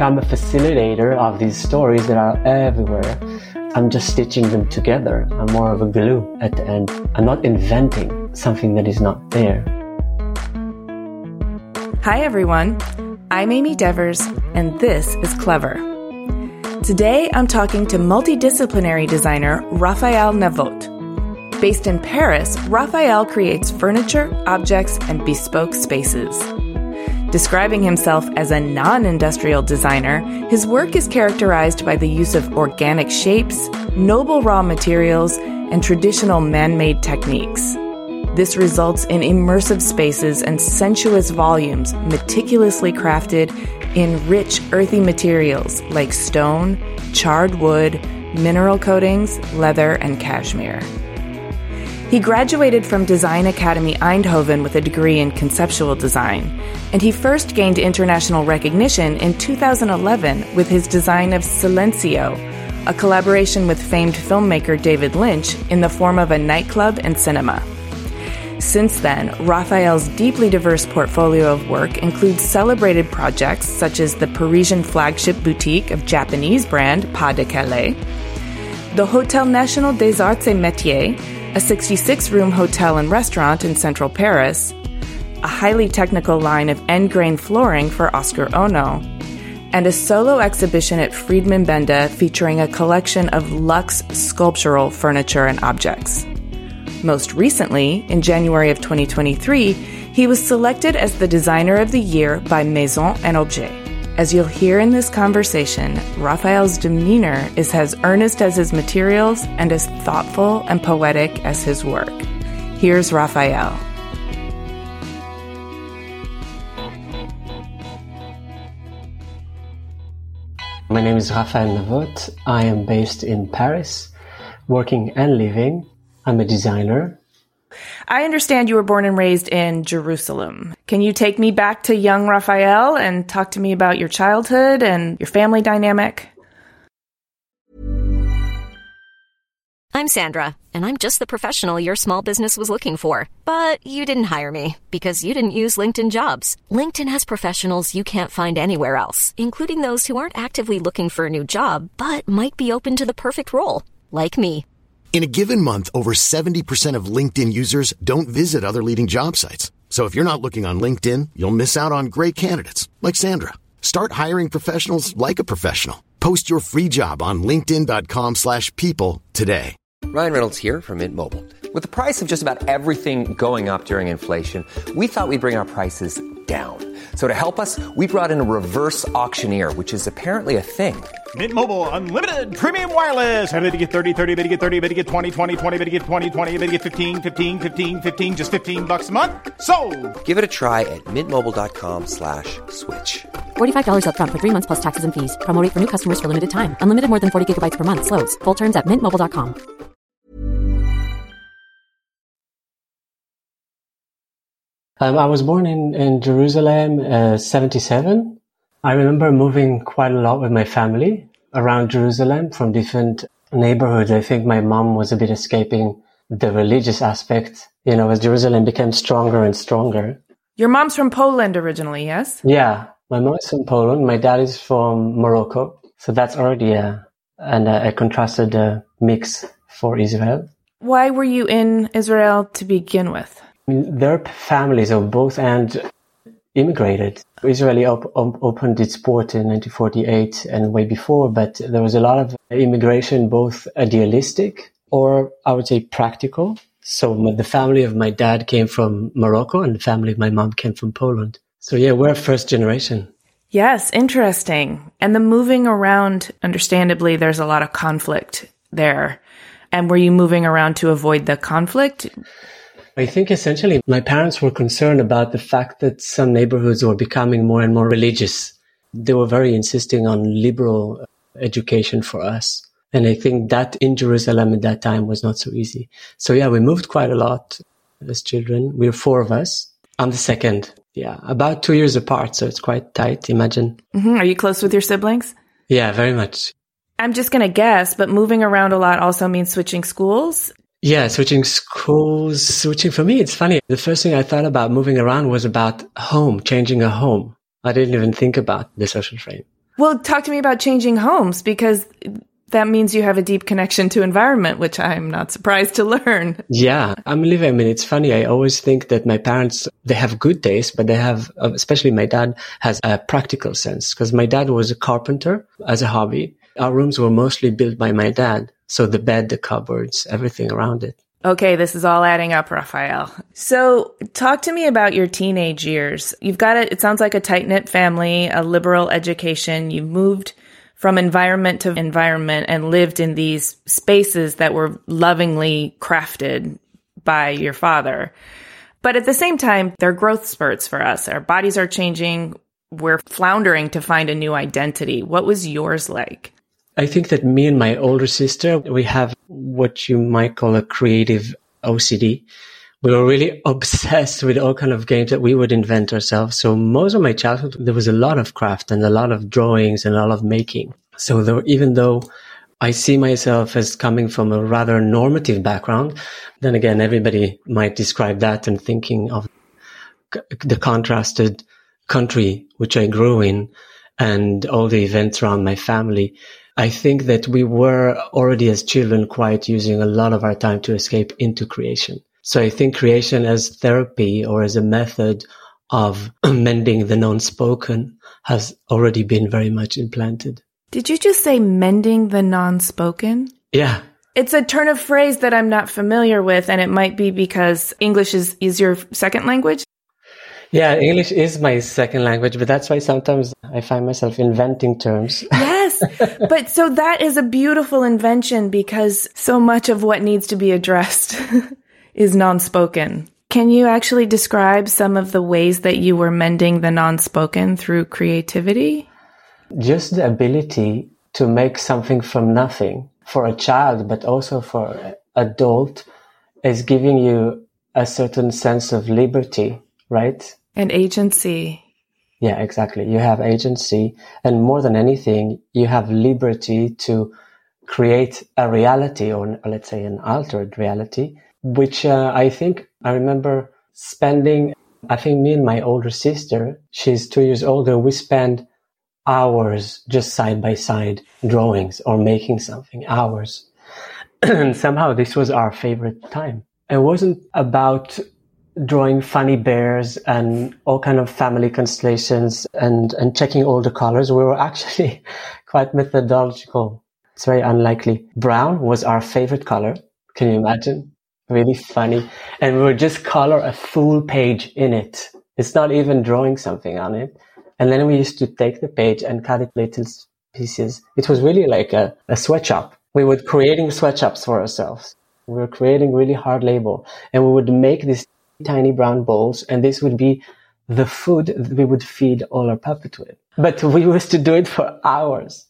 I'm a facilitator of these stories that are everywhere. I'm just stitching them together. I'm more of a glue at the end. I'm not inventing something that is not there. Hi, everyone. I'm Amy Devers, and this is Clever. Today, I'm talking to multidisciplinary designer Raphael Navot. Based in Paris, Raphael creates furniture, objects, and bespoke spaces. Describing himself as a non-industrial designer, his work is characterized by the use of organic shapes, noble raw materials, and traditional man-made techniques. This results in immersive spaces and sensuous volumes meticulously crafted in rich, earthy materials like stone, charred wood, mineral coatings, leather, and cashmere. He graduated from Design Academy Eindhoven with a degree in conceptual design, and he first gained international recognition in 2011 with his design of Silencio, a collaboration with famed filmmaker David Lynch in the form of a nightclub and cinema. Since then, Raphael's deeply diverse portfolio of work includes celebrated projects such as the Parisian flagship boutique of Japanese brand Pas de Calais, the Hôtel National des Arts et Métiers, a 66-room hotel and restaurant in central Paris, a highly technical line of end-grain flooring for Oscar Ono, and a solo exhibition at Friedman Benda featuring a collection of luxe sculptural furniture and objects. Most recently, in January of 2023, he was selected as the Designer of the Year by Maison & Objet. As you'll hear in this conversation, Raphael's demeanor is as earnest as his materials and as thoughtful and poetic as his work. Here's Raphael. My name is Raphael Navot. I am based in Paris, working and living. I'm a designer. I understand you were born and raised in Jerusalem. Can you take me back to young Raphael and talk to me about your childhood and your family dynamic? I'm Sandra, and I'm just the professional your small business was looking for. But you didn't hire me because you didn't use LinkedIn Jobs. LinkedIn has professionals you can't find anywhere else, including those who aren't actively looking for a new job, but might be open to the perfect role, like me. In a given month, over 70% of LinkedIn users don't visit other leading job sites. So if you're not looking on LinkedIn, you'll miss out on great candidates like Sandra. Start hiring professionals like a professional. Post your free job on linkedin.com/people today. Ryan Reynolds here from Mint Mobile. With the price of just about everything going up during inflation, we thought we'd bring our prices down. So to help us, we brought in a reverse auctioneer, which is apparently a thing. Mint Mobile Unlimited Premium Wireless. How to get 30, 30, bit to get 30, bit to get 20, 20, 20, bit to get 20, 20, bit to get 15, 15, 15, 15, just $15 a month? Sold! Give it a try at mintmobile.com/switch. $45 up front for 3 months plus taxes and fees. Promo rate for new customers for limited time. Unlimited more than 40 gigabytes per month. Slows full terms at mintmobile.com. I was born in Jerusalem, 77. I remember moving quite a lot with my family around Jerusalem from different neighborhoods. I think my mom was a bit escaping the religious aspect, as Jerusalem became stronger and stronger. Your mom's from Poland originally, yes? Yeah, my mom is from Poland. My dad is from Morocco. So that's already a contrasted mix for Israel. Why were you in Israel to begin with? Their families of both ends immigrated. Israel opened its port in 1948 and way before, but there was a lot of immigration, both idealistic or I would say practical. So the family of my dad came from Morocco and the family of my mom came from Poland. So yeah, we're first generation. Yes, interesting. And the moving around, understandably, there's a lot of conflict there. And were you moving around to avoid the conflict? I think essentially my parents were concerned about the fact that some neighborhoods were becoming more and more religious. They were very insisting on liberal education for us. And I think that in Jerusalem at that time was not so easy. So yeah, we moved quite a lot as children. We were 4 of us. I'm the second. Yeah, about 2 years apart. So it's quite tight, imagine. Mm-hmm. Are you close with your siblings? Yeah, very much. I'm just going to guess, but moving around a lot also means switching schools? Yeah, switching schools, for me, it's funny. The first thing I thought about moving around was about home, changing a home. I didn't even think about the social frame. Well, talk to me about changing homes, because that means you have a deep connection to environment, which I'm not surprised to learn. Yeah, I mean, it's funny. I always think that my parents, they have good taste, but they have, especially my dad, has a practical sense, because my dad was a carpenter as a hobby. Our rooms were mostly built by my dad. So the bed, the cupboards, everything around it. Okay, this is all adding up, Raphael. So talk to me about your teenage years. You've got it sounds like a tight-knit family, a liberal education. You moved from environment to environment and lived in these spaces that were lovingly crafted by your father. But at the same time, they're growth spurts for us. Our bodies are changing. We're floundering to find a new identity. What was yours like? I think that me and my older sister, we have what you might call a creative OCD. We were really obsessed with all kind of games that we would invent ourselves. So most of my childhood, there was a lot of craft and a lot of drawings and a lot of making. So even though I see myself as coming from a rather normative background, then again, everybody might describe that and thinking of the contrasted country which I grew in and all the events around my family. I think that we were already as children quite using a lot of our time to escape into creation. So I think creation as therapy or as a method of mending the non-spoken has already been very much implanted. Did you just say mending the non-spoken? Yeah. It's a turn of phrase that I'm not familiar with, and it might be because English is your second language. Yeah, English is my second language, but that's why sometimes I find myself inventing terms. Yes, but so that is a beautiful invention, because so much of what needs to be addressed is non-spoken. Can you actually describe some of the ways that you were mending the non-spoken through creativity? Just the ability to make something from nothing for a child, but also for an adult, is giving you a certain sense of liberty, right? And agency. Yeah, exactly. You have agency. And more than anything, you have liberty to create a reality, or let's say an altered reality, which I remember spending, I think me and my older sister, she's 2 years older, we spend hours just side by side drawings or making something, hours. And somehow this was our favorite time. It wasn't about drawing funny bears and all kind of family constellations and checking all the colors. We were actually quite methodological. It's very unlikely. Brown was our favorite color. Can you imagine? Really funny. And we would just color a full page in it. It's not even drawing something on it. And then we used to take the page and cut it little pieces. It was really like a sweatshop. We were creating sweatshops for ourselves. We were creating really hard label. And we would make these tiny brown bowls, and this would be the food that we would feed all our puppets with. But we used to do it for hours.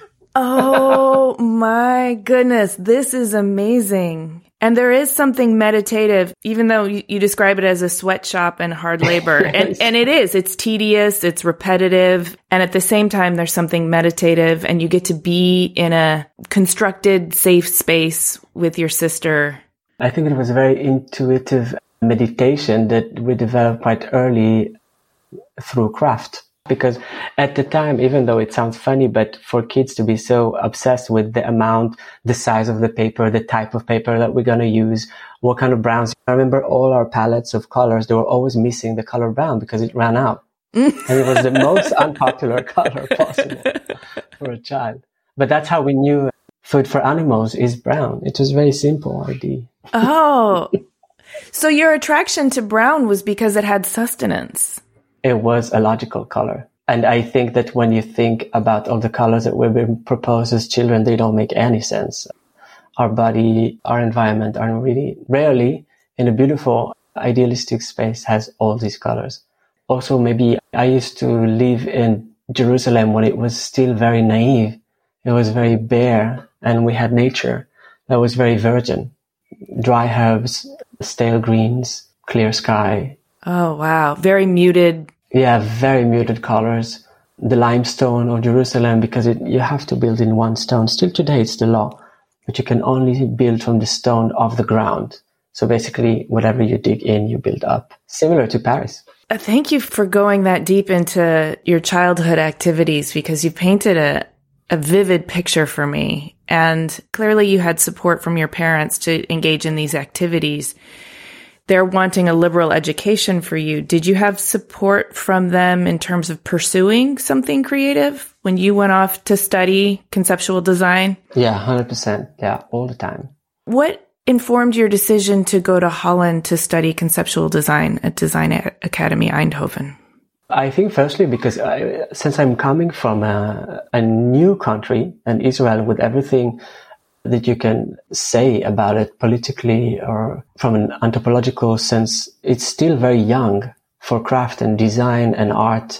Oh my goodness, this is amazing. And there is something meditative, even though you describe it as a sweatshop and hard labor. Yes. And it is. It's tedious, it's repetitive, and at the same time, there's something meditative, and you get to be in a constructed, safe space with your sister. I think it was a very intuitive meditation that we developed quite early through craft. Because at the time, even though it sounds funny, but for kids to be so obsessed with the amount, the size of the paper, the type of paper that we're going to use, what kind of browns. I remember all our palettes of colors, they were always missing the color brown because it ran out. And it was the most unpopular color possible for a child. But that's how we knew food for animals is brown. It was a very simple idea. Oh, so your attraction to brown was because it had sustenance. It was a logical color. And I think that when you think about all the colors that we've been proposed as children, they don't make any sense. Our body, our environment are really rarely in a beautiful, idealistic space has all these colors. Also, maybe I used to live in Jerusalem when it was still very naive. It was very bare, and we had nature that was very virgin. Dry herbs, stale greens, clear sky. Oh, wow. Very muted. Yeah, very muted colors. The limestone of Jerusalem, because you have to build in one stone. Still today, it's the law. But you can only build from the stone of the ground. So basically, whatever you dig in, you build up. Similar to Paris. Thank you for going that deep into your childhood activities, because you painted a vivid picture for me. And clearly you had support from your parents to engage in these activities. They're wanting a liberal education for you. Did you have support from them in terms of pursuing something creative when you went off to study conceptual design? Yeah, 100%. Yeah, all the time. What informed your decision to go to Holland to study conceptual design at Design Academy Eindhoven? I think firstly because since I'm coming from a new country, and Israel, with everything that you can say about it politically or from an anthropological sense, it's still very young for craft and design and art.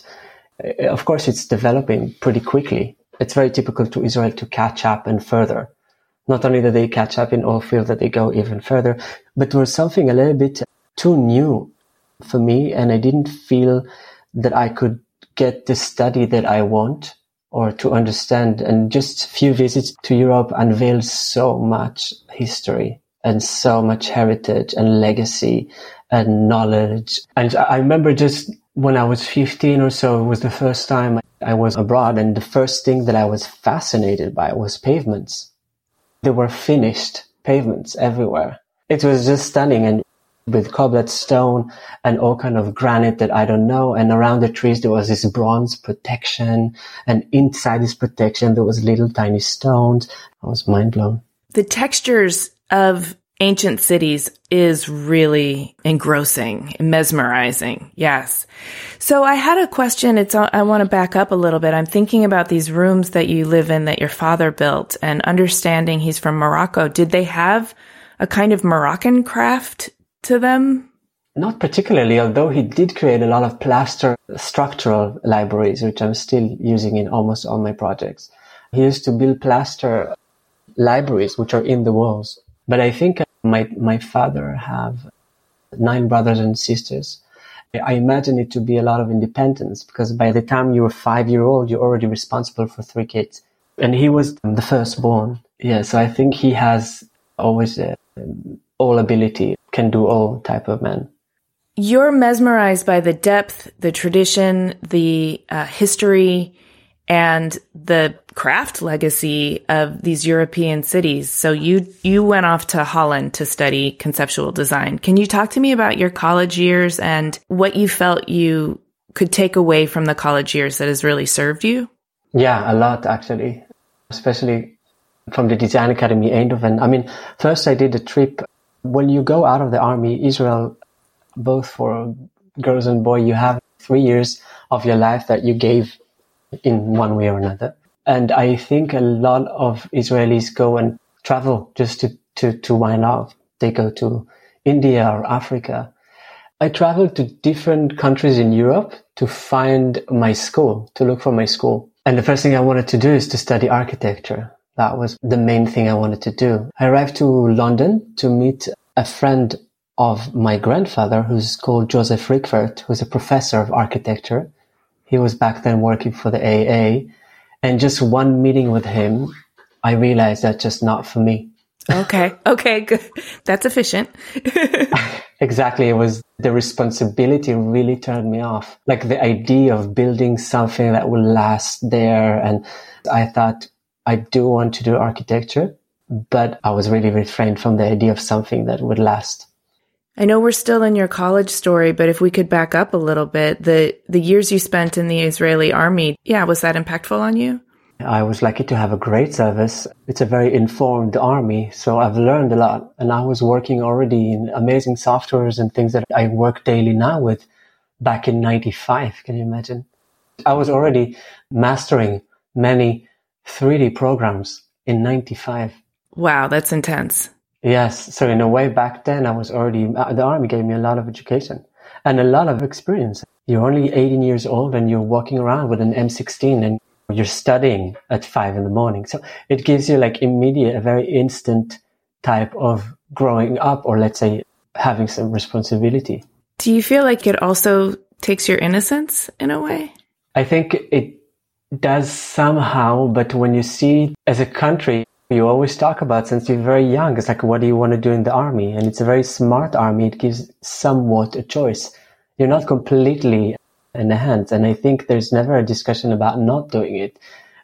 Of course, it's developing pretty quickly. It's very typical to Israel to catch up and further. Not only that they catch up in all fields, that they go even further, but there was something a little bit too new for me, and I didn't feel that I could get the study that I want or to understand. And just a few visits to Europe unveiled so much history and so much heritage and legacy and knowledge. And I remember just when I was 15 or so, it was the first time I was abroad, and the first thing that I was fascinated by was pavements. There were finished pavements everywhere. It was just stunning, and with cobbled stone and all kind of granite that I don't know. And around the trees, there was this bronze protection. And inside this protection, there was little tiny stones. I was mind blown. The textures of ancient cities is really engrossing, mesmerizing. Yes. So I had a question. I want to back up a little bit. I'm thinking about these rooms that you live in that your father built, and understanding he's from Morocco. Did they have a kind of Moroccan craft to them? Not particularly, although he did create a lot of plaster structural libraries, which I'm still using in almost all my projects. He used to build plaster libraries, which are in the walls. But I think my father have 9 brothers and sisters. I imagine it to be a lot of independence, because by the time you were 5-year-old, you're already responsible for 3 kids. And he was the firstborn. Yeah, so I think he has always all ability, can do all type of man. You're mesmerized by the depth, the tradition, the history, and the craft legacy of these European cities. So you went off to Holland to study conceptual design. Can you talk to me about your college years and what you felt you could take away from the college years that has really served you? Yeah, a lot actually, especially from the Design Academy Eindhoven. I mean, first I did a trip. When you go out of the army, Israel, both for girls and boys, you have 3 years of your life that you gave in one way or another. And I think a lot of Israelis go and travel just to wind off. They go to India or Africa. I traveled to different countries in Europe to find my school, to look for my school. And the first thing I wanted to do is to study architecture. That was the main thing I wanted to do. I arrived to London to meet a friend of my grandfather, who's called Joseph Rickford, who's a professor of architecture. He was back then working for the AA. And just one meeting with him, I realized that's just not for me. Okay, good. That's efficient. Exactly. It was the responsibility really turned me off. Like the idea of building something that will last there. And I thought, I do want to do architecture, but I was really refrained from the idea of something that would last. I know we're still in your college story, but if we could back up a little bit, the years you spent in the Israeli army, was that impactful on you? I was lucky to have a great service. It's a very informed army, so I've learned a lot. And I was working already in amazing softwares and things that I work daily now with back in 95. Can you imagine? I was already mastering many 3D programs in 95. Wow, that's intense. Yes. So in a way, back then, I was already, the army gave me a lot of education and a lot of experience. You're only 18 years old and you're walking around with an M16 and you're studying at 5 a.m. So it gives you like immediate, a very instant type of growing up, or let's say having some responsibility. Do you feel like it also takes your innocence in a way? I think it does somehow, but when you see as a country, You always talk about since you're very young. It's like, what do you want to do in the army? And it's a very smart army. It gives somewhat a choice. You're not completely in the hands. And I think there's never a discussion about not doing it.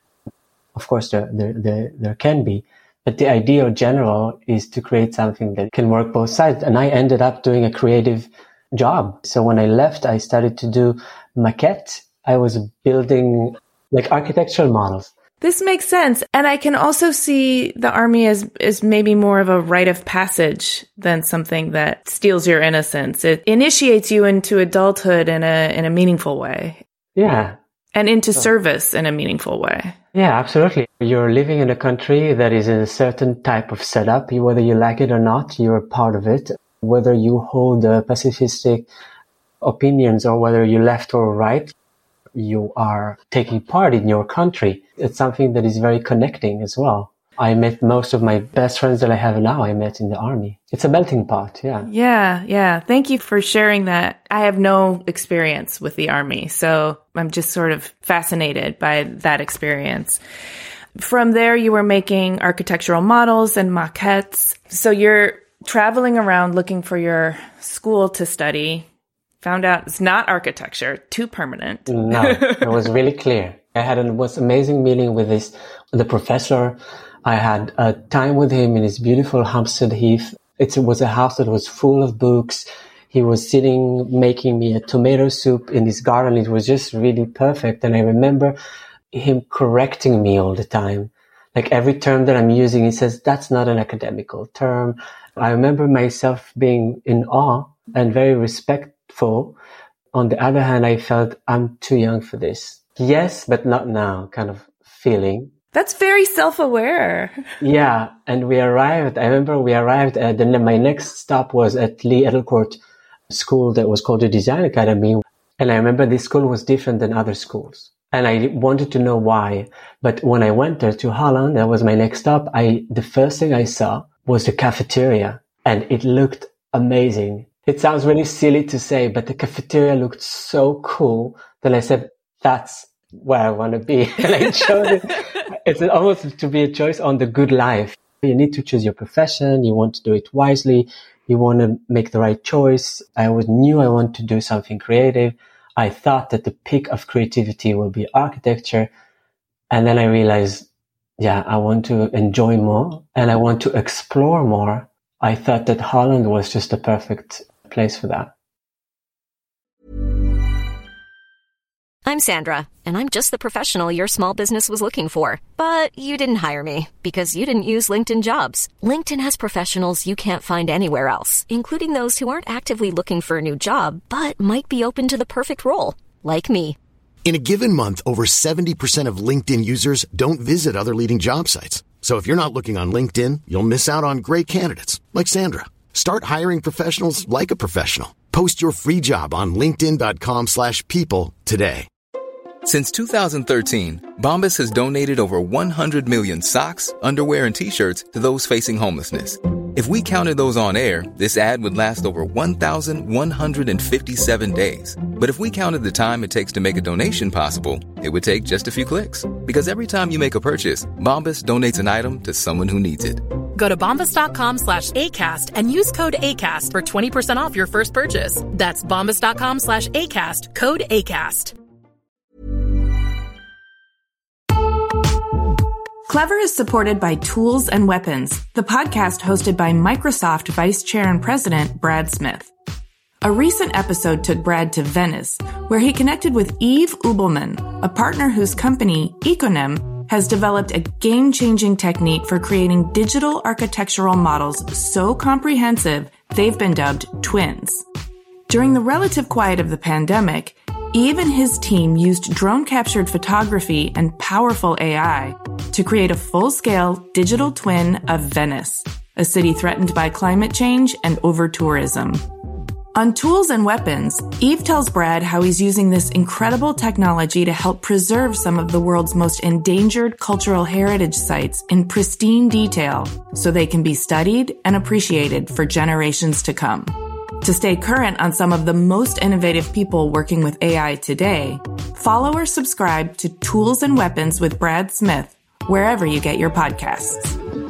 Of course, there can be. But the idea in general is to create something that can work both sides. And I ended up doing a creative job. So when I left, I started to do maquette. I was building like architectural models. This makes sense. And I can also see the army as maybe more of a rite of passage than something that steals your innocence. It initiates you into adulthood in a meaningful way. Yeah. And into service in a meaningful way. Yeah, absolutely. You're living in a country that is in a certain type of setup. Whether you like it or not, you're a part of it. Whether you hold pacifistic opinions or whether you're left or right, you are taking part in your country. It's something that is very connecting as well. I met most of my best friends that I have now, I met in the army. It's a melting pot, yeah. Yeah. Thank you for sharing that. I have no experience with the army, so I'm just sort of fascinated by that experience. From there, you were making architectural models and maquettes. So you're traveling around looking for your school to study. Found out it's not architecture, too permanent. No, it was really clear. I had a most amazing meeting with the professor. I had a time with him in his beautiful Hampstead Heath. It was a house that was full of books. He was sitting, making me a tomato soup in his garden. It was just really perfect. And I remember him correcting me all the time. Like every term that I'm using, he says, that's not an academical term. I remember myself being in awe and very respectful. On the other hand, I felt I'm too young for this. Yes, but not now kind of feeling. That's very self-aware. Yeah. And I remember we arrived and then my next stop was at Lee Edelcourt School that was called the Design Academy. And I remember this school was different than other schools. And I wanted to know why. But when I went there to Holland, that was my next stop, the first thing I saw was the cafeteria. And it looked amazing. It sounds really silly to say, but the cafeteria looked so cool that I said, that's where I want to be. And I chose it. It's almost to be a choice on the good life. You need to choose your profession. You want to do it wisely. You want to make the right choice. I always knew I wanted to do something creative. I thought that the peak of creativity will be architecture. And then I realized, yeah, I want to enjoy more and I want to explore more. I thought that Holland was just the perfect place for that. I'm Sandra, and I'm just the professional your small business was looking for. But you didn't hire me because you didn't use LinkedIn Jobs. LinkedIn has professionals you can't find anywhere else, including those who aren't actively looking for a new job, but might be open to the perfect role, like me. In a given month, over 70% of LinkedIn users don't visit other leading job sites. So if you're not looking on LinkedIn, you'll miss out on great candidates like Sandra. Start hiring professionals like a professional. Post your free job on linkedin.com/people today. Since 2013, Bombas has donated over 100 million socks, underwear, and T-shirts to those facing homelessness. If we counted those on air, this ad would last over 1,157 days. But if we counted the time it takes to make a donation possible, it would take just a few clicks. Because every time you make a purchase, Bombas donates an item to someone who needs it. Go to bombas.com/ACAST and use code ACAST for 20% off your first purchase. That's bombas.com/ACAST, code ACAST. Clever is supported by Tools and Weapons, the podcast hosted by Microsoft Vice Chair and President Brad Smith. A recent episode took Brad to Venice, where he connected with Yves Ubelman, a partner whose company, Econem, has developed a game-changing technique for creating digital architectural models so comprehensive they've been dubbed twins. During the relative quiet of the pandemic, Yves and his team used drone-captured photography and powerful AI to create a full-scale digital twin of Venice, a city threatened by climate change and over-tourism. On Tools and Weapons, Yves tells Brad how he's using this incredible technology to help preserve some of the world's most endangered cultural heritage sites in pristine detail so they can be studied and appreciated for generations to come. To stay current on some of the most innovative people working with AI today, follow or subscribe to Tools and Weapons with Brad Smith, wherever you get your podcasts.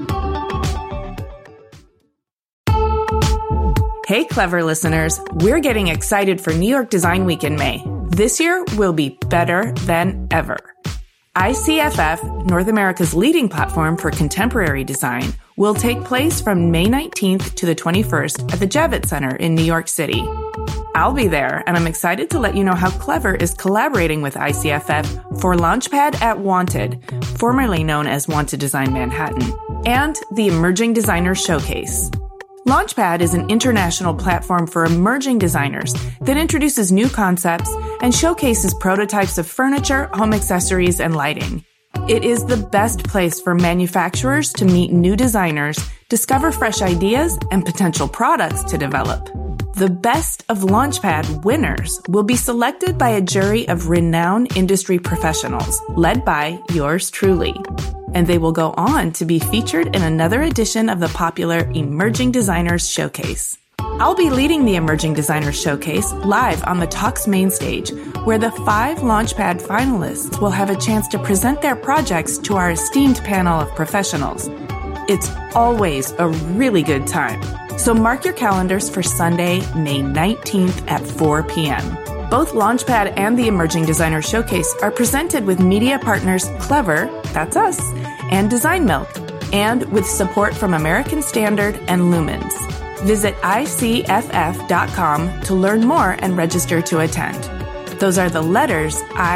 Hey, Clever listeners, we're getting excited for New York Design Week in May. This year will be better than ever. ICFF, North America's leading platform for contemporary design, will take place from May 19th to the 21st at the Javits Center in New York City. I'll be there, and I'm excited to let you know how Clever is collaborating with ICFF for Launchpad at Wanted, formerly known as Wanted Design Manhattan, and the Emerging Designers Showcase. Launchpad is an international platform for emerging designers that introduces new concepts and showcases prototypes of furniture, home accessories, and lighting. It is the best place for manufacturers to meet new designers, discover fresh ideas, and potential products to develop. The best of Launchpad winners will be selected by a jury of renowned industry professionals, led by yours truly. And they will go on to be featured in another edition of the popular Emerging Designers Showcase. I'll be leading the Emerging Designers Showcase live on the Talks main stage, where the 5 Launchpad finalists will have a chance to present their projects to our esteemed panel of professionals. It's always a really good time. So mark your calendars for Sunday, May 19th at 4 p.m. Both Launchpad and the Emerging Designer Showcase are presented with media partners Clever, that's us, and Design Milk, and with support from American Standard and Lumens. Visit icff.com to learn more and register to attend. Those are the letters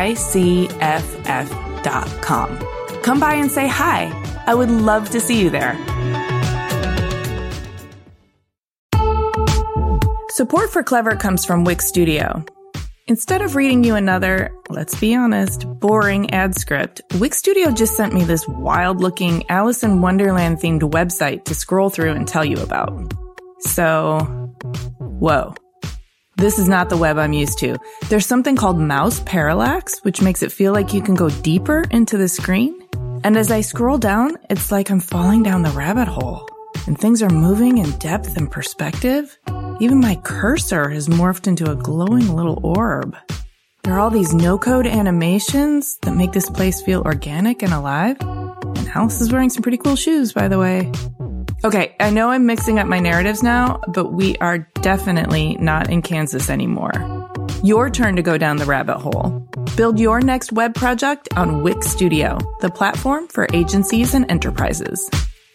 icff.com. Come by and say hi. I would love to see you there. Support for Clever comes from Wix Studio. Instead of reading you another, let's be honest, boring ad script, Wix Studio just sent me this wild-looking Alice in Wonderland-themed website to scroll through and tell you about. So, whoa. This is not the web I'm used to. There's something called mouse parallax, which makes it feel like you can go deeper into the screen. And as I scroll down, it's like I'm falling down the rabbit hole. And things are moving in depth and perspective. Even my cursor has morphed into a glowing little orb. There are all these no-code animations that make this place feel organic and alive. And Alice is wearing some pretty cool shoes, by the way. Okay, I know I'm mixing up my narratives now, but we are definitely not in Kansas anymore. Your turn to go down the rabbit hole. Build your next web project on Wix Studio, the platform for agencies and enterprises.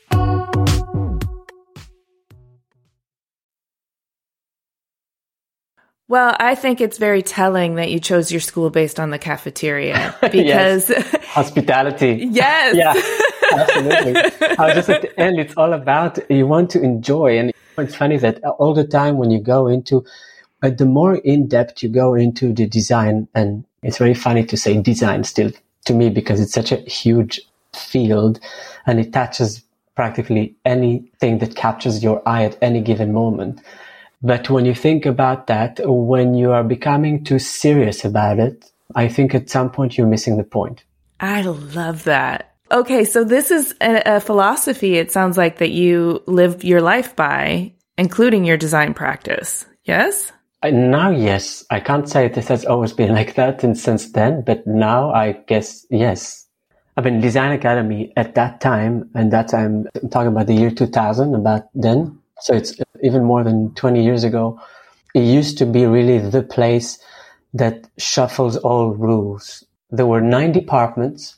Well, I think it's very telling that you chose your school based on the cafeteria because hospitality. Yes. Yeah, absolutely. I was just at the end, it's all about you want to enjoy. And it's funny that all the time when you go into, the more in depth you go into the design, and it's very funny to say design still to me because it's such a huge field and it touches practically anything that captures your eye at any given moment. But when you think about that, when you are becoming too serious about it, I think at some point you're missing the point. I love that. Okay, so this is a philosophy, it sounds like, that you live your life by, including your design practice. Yes? Now, yes. I can't say this has always been like that since then, but now I guess, yes. I mean, Design Academy at that time, and that I'm talking about the year 2000, about then. So it's even more than 20 years ago. It used to be really the place that shuffles all rules. There were 9 departments,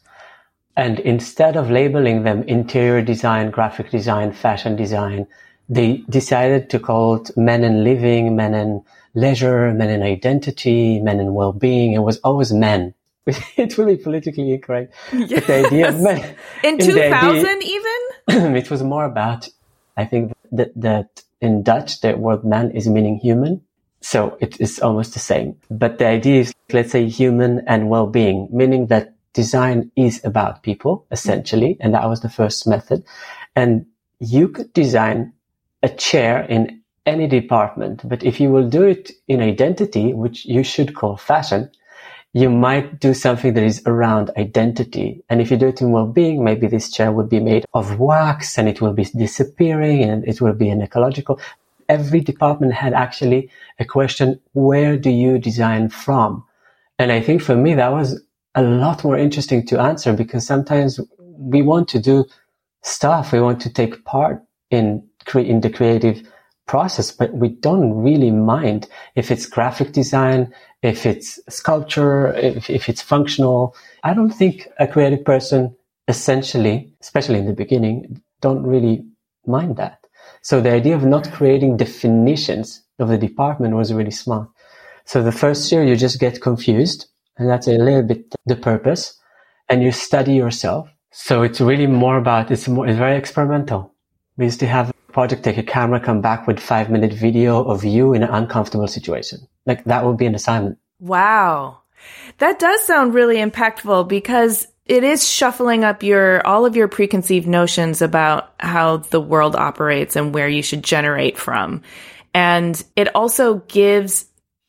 and instead of labeling them interior design, graphic design, fashion design, they decided to call it men and living, men and leisure, men and identity, men and well-being. It was always men. It's really politically incorrect. Yes. But the idea of men, in 2000 even? It was more about, I think that in Dutch, the word man is meaning human. So it is almost the same. But the idea is, let's say, human and well-being, meaning that design is about people, essentially. And that was the first method. And you could design a chair in any department. But if you will do it in identity, which you should call fashion, you might do something that is around identity. And if you do it in well-being, maybe this chair would be made of wax and it will be disappearing and it will be an ecological. Every department had actually a question, where do you design from? And I think for me, that was a lot more interesting to answer because sometimes we want to do stuff. We want to take part in the creative process, but we don't really mind if it's graphic design, if it's sculpture, if it's functional. I don't think a creative person essentially, especially in the beginning, don't really mind that. So the idea of not creating definitions of the department was really smart. So the first year you just get confused, and that's a little bit the purpose, and you study yourself. So it's really more about, it's very experimental. We used to have a project, take a camera, come back with 5-minute video of you in an uncomfortable situation. Like that would be an assignment. Wow. That does sound really impactful because it is shuffling up all of your preconceived notions about how the world operates and where you should generate from. And it also gives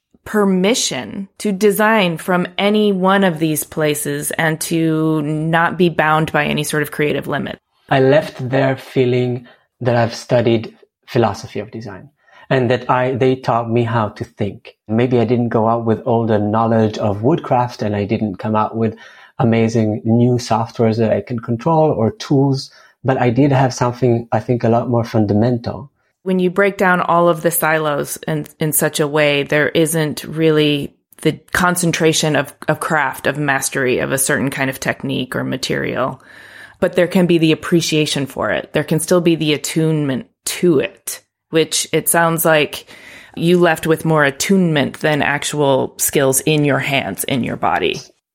permission to design from any one of these places and to not be bound by any sort of creative limit. I left there feeling that I've studied philosophy of design and that they taught me how to think. Maybe I didn't go out with all the knowledge of woodcraft and I didn't come out with amazing new softwares that I can control or tools, but I did have something, I think, a lot more fundamental. When you break down all of the silos in such a way, there isn't really the concentration of craft, of mastery, of a certain kind of technique or material, but there can be the appreciation for it. There can still be the attunement to it, which it sounds like you left with more attunement than actual skills in your hands, in your body.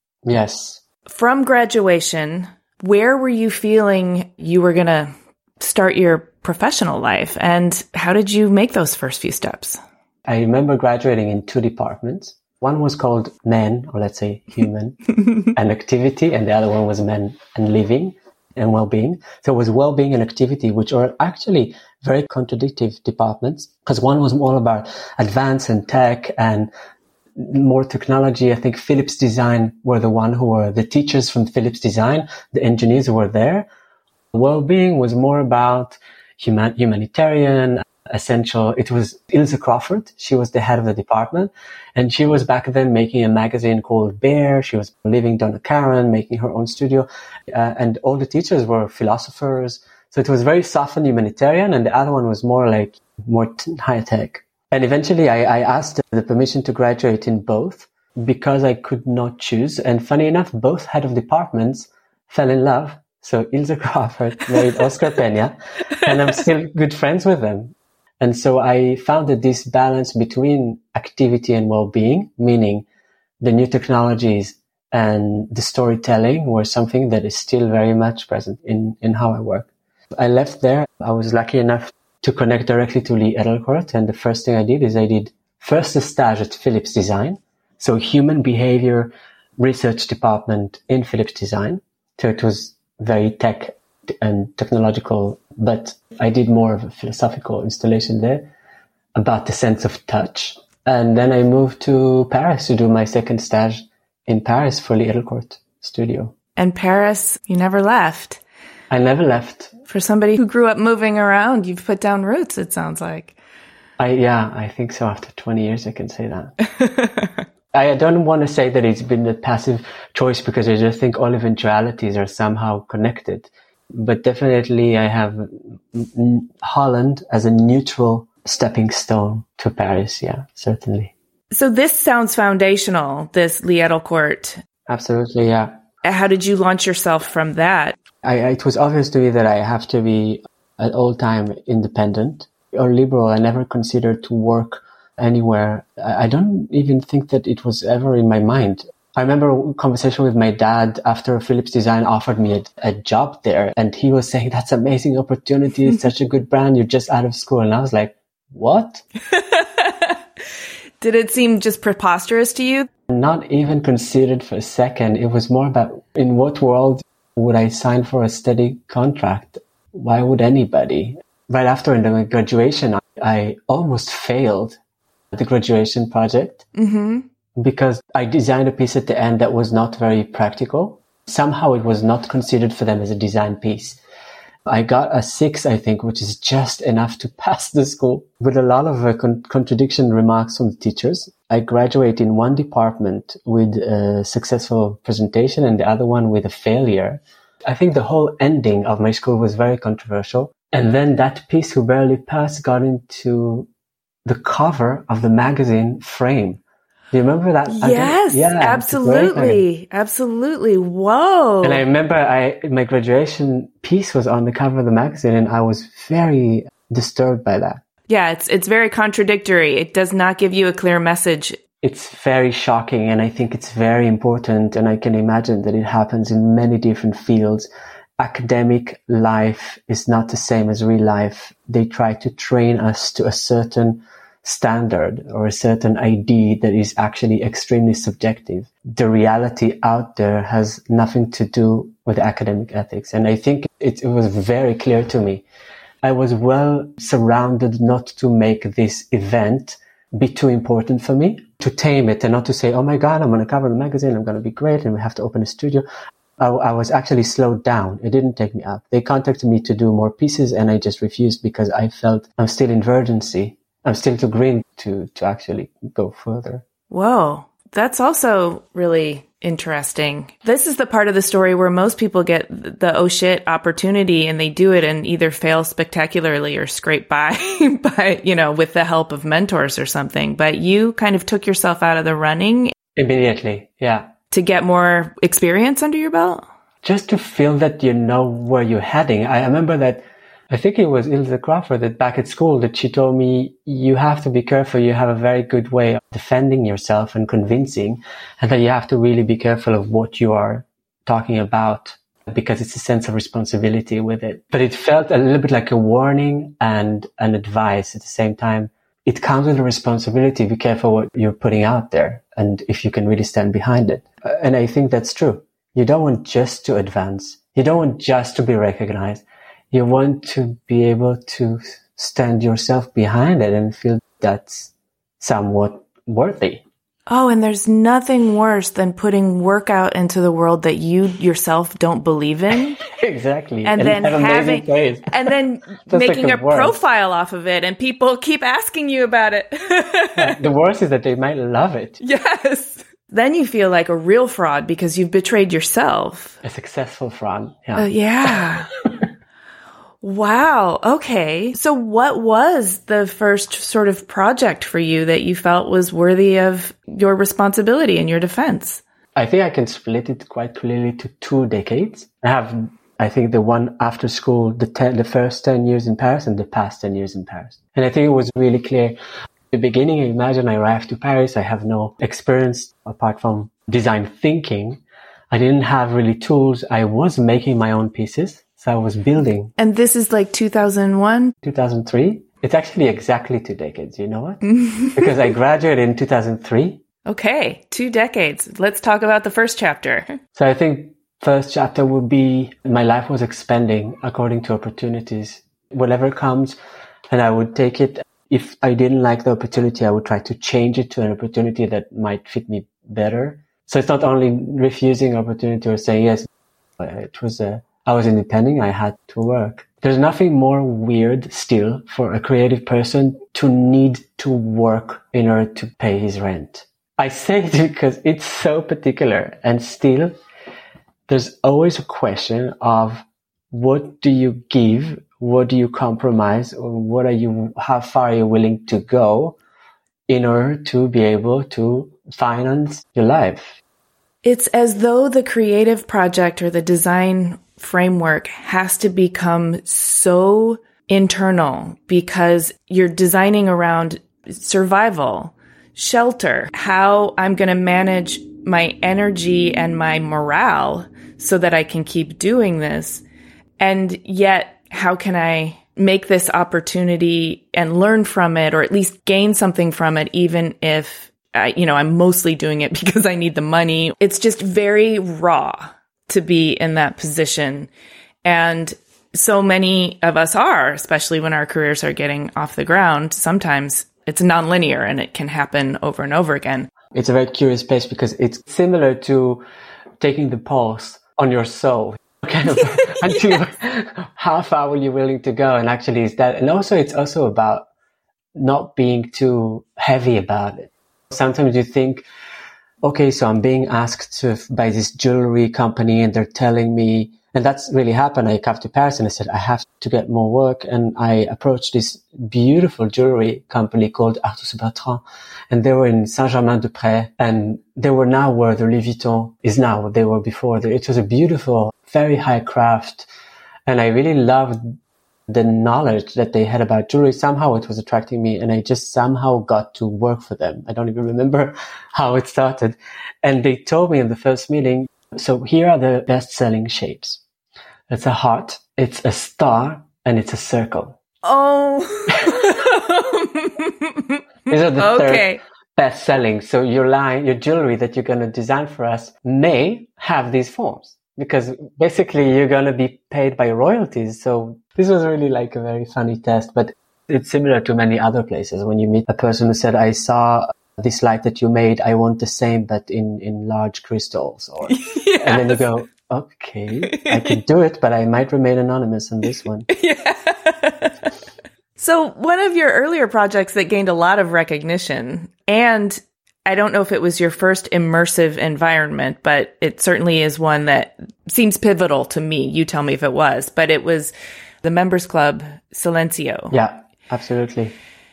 Yes. From graduation, where were you feeling you were going to start your professional life, and how did you make those first few steps? I remember graduating in 2 departments. One was called Men, or let's say Human, and Activity, and the other one was Men and Living and Well-being. So it was Well-being and Activity, which are actually very contradictory departments, because one was all about advance and tech and more technology. I think Philips Design were the one who were the teachers from Philips Design, the engineers who were there. Well-being was more about humanitarian, essential. It was Ilse Crawford. She was the head of the department. And she was back then making a magazine called Bear. She was leaving Donna Karan, making her own studio. And all the teachers were philosophers. So it was very soft and humanitarian. And the other one was more high tech. And eventually I asked the permission to graduate in both because I could not choose. And funny enough, both head of departments fell in love. So Ilse Crawford married Oscar Peña, and I'm still good friends with them. And so I found that this balance between activity and well-being, meaning the new technologies and the storytelling, were something that is still very much present in how I work. I left there. I was lucky enough to connect directly to Lee Edelcourt. And the first thing I did is I did first a stage at Philips Design. So human behavior research department in Philips Design. So it was very tech and technological, but I did more of a philosophical installation there about the sense of touch. And then I moved to Paris to do my second stage in Paris for Lee Edelcourt studio. And Paris, you never left. I never left. For somebody who grew up moving around, you've put down roots, it sounds like. I think so. After 20 years, I can say that. I don't want to say that it's been a passive choice because I just think all eventualities are somehow connected. But definitely I have Holland as a neutral stepping stone to Paris. Yeah, certainly. So this sounds foundational, this Lee Edelcourt. Absolutely, yeah. How did you launch yourself from that? It was obvious to me that I have to be at all time independent or liberal. I never considered to work anywhere. I don't even think that it was ever in my mind. I remember a conversation with my dad after Philips Design offered me a job there. And he was saying, that's an amazing opportunity. It's such a good brand. You're just out of school. And I was like, what? Did it seem just preposterous to you? Not even considered for a second. It was more about in what world would I sign for a steady contract? Why would anybody? Right after the graduation, I almost failed the graduation project because I designed a piece at the end that was not very practical. Somehow it was not considered for them as a design piece. I got a 6, I think, which is just enough to pass the school, with a lot of contradiction remarks from the teachers. I graduated in one department with a successful presentation and the other one with a failure. I think the whole ending of my school was very controversial. And then that piece, Who Barely Passed, got into the cover of the magazine frame. Do you remember that? Yes, absolutely. Absolutely. Whoa. And I remember my graduation piece was on the cover of the magazine, and I was very disturbed by that. Yeah, it's very contradictory. It does not give you a clear message. It's very shocking, and I think it's very important, and I can imagine that it happens in many different fields. Academic life is not the same as real life. They try to train us to a certain standard or a certain idea that is actually extremely subjective. The reality out there has nothing to do with academic ethics. And I think it was very clear to me. I was well surrounded not to make this event be too important for me, to tame it and not to say, oh my God, I'm going to cover the magazine, I'm going to be great, and we have to open a studio. I was actually slowed down. It didn't take me up. They contacted me to do more pieces, and I just refused because I felt I'm still in verdancy. I'm still too green to actually go further. Whoa. That's also really interesting. This is the part of the story where most people get the oh shit opportunity and they do it and either fail spectacularly or scrape by, with the help of mentors or something. But you kind of took yourself out of the running. Immediately, yeah. To get more experience under your belt? Just to feel that you know where you're heading. I remember that, I think it was Ilse Crawford that back at school that she told me, you have to be careful. You have a very good way of defending yourself and convincing, and that you have to really be careful of what you are talking about because it's a sense of responsibility with it. But it felt a little bit like a warning and an advice at the same time. It comes with a responsibility. Be careful what you're putting out there and if you can really stand behind it. And I think that's true. You don't want just to advance. You don't want just to be recognized. You want to be able to stand yourself behind it and feel that's somewhat worthy. Oh, and there's nothing worse than putting work out into the world that you yourself don't believe in. Exactly. And then making a profile off of it, and people keep asking you about it. Yeah, the worst is that they might love it. Yes. Then you feel like a real fraud because you've betrayed yourself. A successful fraud. Yeah. Yeah. Wow. Okay. So what was the first sort of project for you that you felt was worthy of your responsibility and your defense? I think I can split it quite clearly to 2 decades. I think the one after school, the first 10 years in Paris and the past 10 years in Paris. And I think it was really clear. At the beginning, I imagine I arrived to Paris. I have no experience apart from design thinking. I didn't have really tools. I was making my own pieces. So I was building. And this is like 2001? 2003. It's actually exactly 2 decades. You know what? Because I graduated in 2003. Okay, 2 decades. Let's talk about the first chapter. So I think first chapter would be my life was expanding according to opportunities. Whatever comes, and I would take it. If I didn't like the opportunity, I would try to change it to an opportunity that might fit me better. So it's not only refusing opportunity or saying yes. I was independent. I had to work. There's nothing more weird still for a creative person to need to work in order to pay his rent. I say it because it's so particular, and still there's always a question of what do you give? What do you compromise? Or how far are you willing to go in order to be able to finance your life? It's as though the creative project or the design framework has to become so internal because you're designing around survival, shelter, how I'm going to manage my energy and my morale so that I can keep doing this. And yet, how can I make this opportunity and learn from it, or at least gain something from it, even if I'm mostly doing it because I need the money. It's just very raw to be in that position. And so many of us are, especially when our careers are getting off the ground. Sometimes it's nonlinear and it can happen over and over again. It's a very curious space because it's similar to taking the pulse on your soul. Kind of until how far were you willing to go? And actually it's also about not being too heavy about it. Sometimes you think, okay, so I'm being asked by this jewelry company and they're telling me, And that's really happened. I came to Paris and I said, I have to get more work. And I approached this beautiful jewelry company called Arthus Bertrand. And they were in Saint-Germain-des-Prés. And they were now where the Louis Vuitton is now. They were before. It was a beautiful, very high craft. And I really loved the knowledge that they had about jewelry. Somehow it was attracting me. And I just somehow got to work for them. I don't even remember how it started. And they told me in the first meeting, so here are the best-selling shapes. It's a heart, it's a star, and it's a circle. Oh. These are the third best-selling. So your jewelry that you're going to design for us may have these forms, because basically you're going to be paid by royalties. So this was really like a very funny test, but it's similar to many other places. When you meet a person who said, I saw this light that you made, I want the same, but in large crystals. Or, yes. And then you go, okay, I can do it, but I might remain anonymous on this one. Yeah. So one of your earlier projects that gained a lot of recognition, and I don't know if it was your first immersive environment, but it certainly is one that seems pivotal to me. You tell me if it was, but it was the Members Club Silencio. Yeah, absolutely.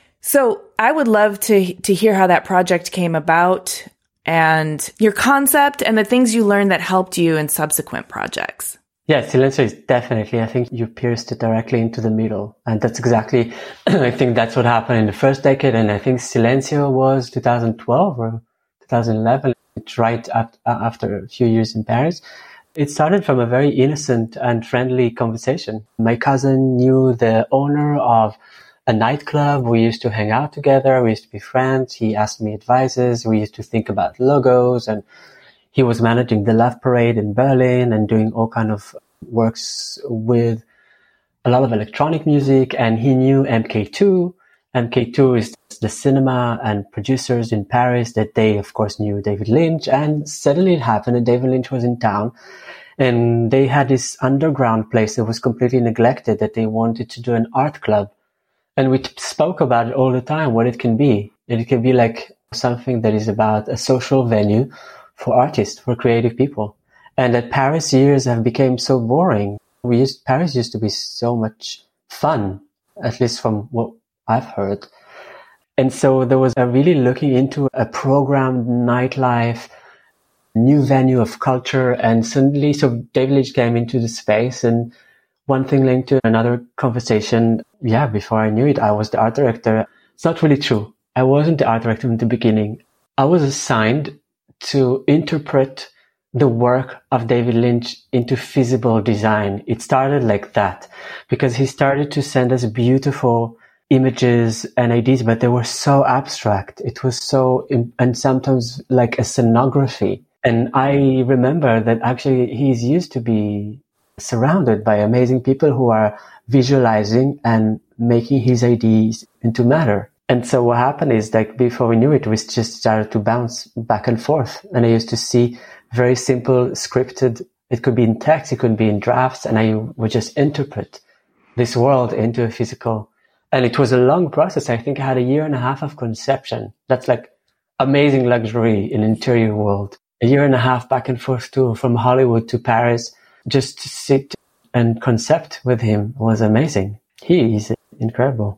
So I would love to hear how that project came about and your concept and the things you learned that helped you in subsequent projects. Yeah, Silencio is definitely, I think you pierced it directly into the middle. And that's exactly, I think that's what happened in the first decade. And I think Silencio was 2012 or 2011. It's right after a few years in Paris. It started from a very innocent and friendly conversation. My cousin knew the owner of a nightclub. We used to hang out together. We used to be friends. He asked me advices. We used to think about logos, and he was managing the Love Parade in Berlin and doing all kind of works with a lot of electronic music. And he knew MK2. MK2 is the cinema and producers in Paris that they, of course, knew David Lynch. And suddenly it happened that David Lynch was in town. And they had this underground place that was completely neglected that they wanted to do an art club. And we spoke about it all the time, what it can be. And it can be like something that is about a social venue for artists, for creative people. And that Paris years have become so boring. Paris used to be so much fun, at least from what I've heard. And so there was a really looking into a programmed nightlife, new venue of culture. And suddenly, so David Lynch came into the space, and one thing linked to another conversation. Yeah, before I knew it, I was the art director. It's not really true. I wasn't the art director in the beginning. I was assigned to interpret the work of David Lynch into feasible design. It started like that because he started to send us beautiful images and ideas, but they were so abstract. It was so, and sometimes like a scenography. And I remember that actually he's used to be surrounded by amazing people who are visualizing and making his ideas into matter. And so what happened is, like, before we knew it, we just started to bounce back and forth. And I used to see very simple scripted, it could be in text, it could be in drafts, and I would just interpret this world into a physical. And it was a long process. I think I had 1.5 years of conception. That's like amazing luxury in interior world. 1.5 years back and forth too, from Hollywood to Paris. Just to sit and concept with him was amazing. He is incredible.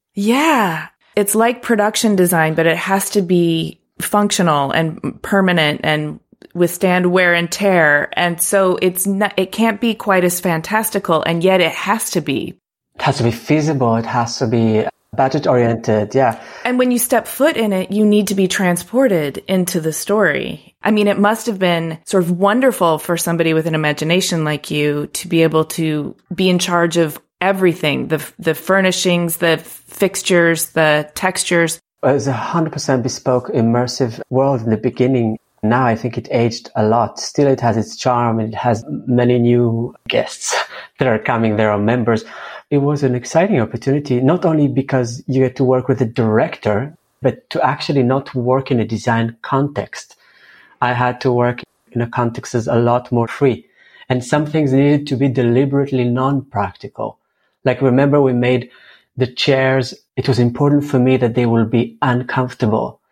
Yeah. It's like production design, but it has to be functional and permanent and withstand wear and tear. And so it can't be quite as fantastical, and yet it has to be. It has to be feasible. It has to be budget oriented. Yeah. And when you step foot in it, you need to be transported into the story. I mean, it must have been sort of wonderful for somebody with an imagination like you to be able to be in charge of everything, the furnishings, the fixtures, the textures. It was 100% bespoke, immersive world in the beginning. Now I think it aged a lot. Still, it has its charm, and it has many new guests that are coming. There are members. It was an exciting opportunity, not only because you get to work with a director, but to actually not work in a design context. I had to work in a context that's a lot more free. And some things needed to be deliberately non-practical. Like, remember, we made the chairs. It was important for me that they will be uncomfortable.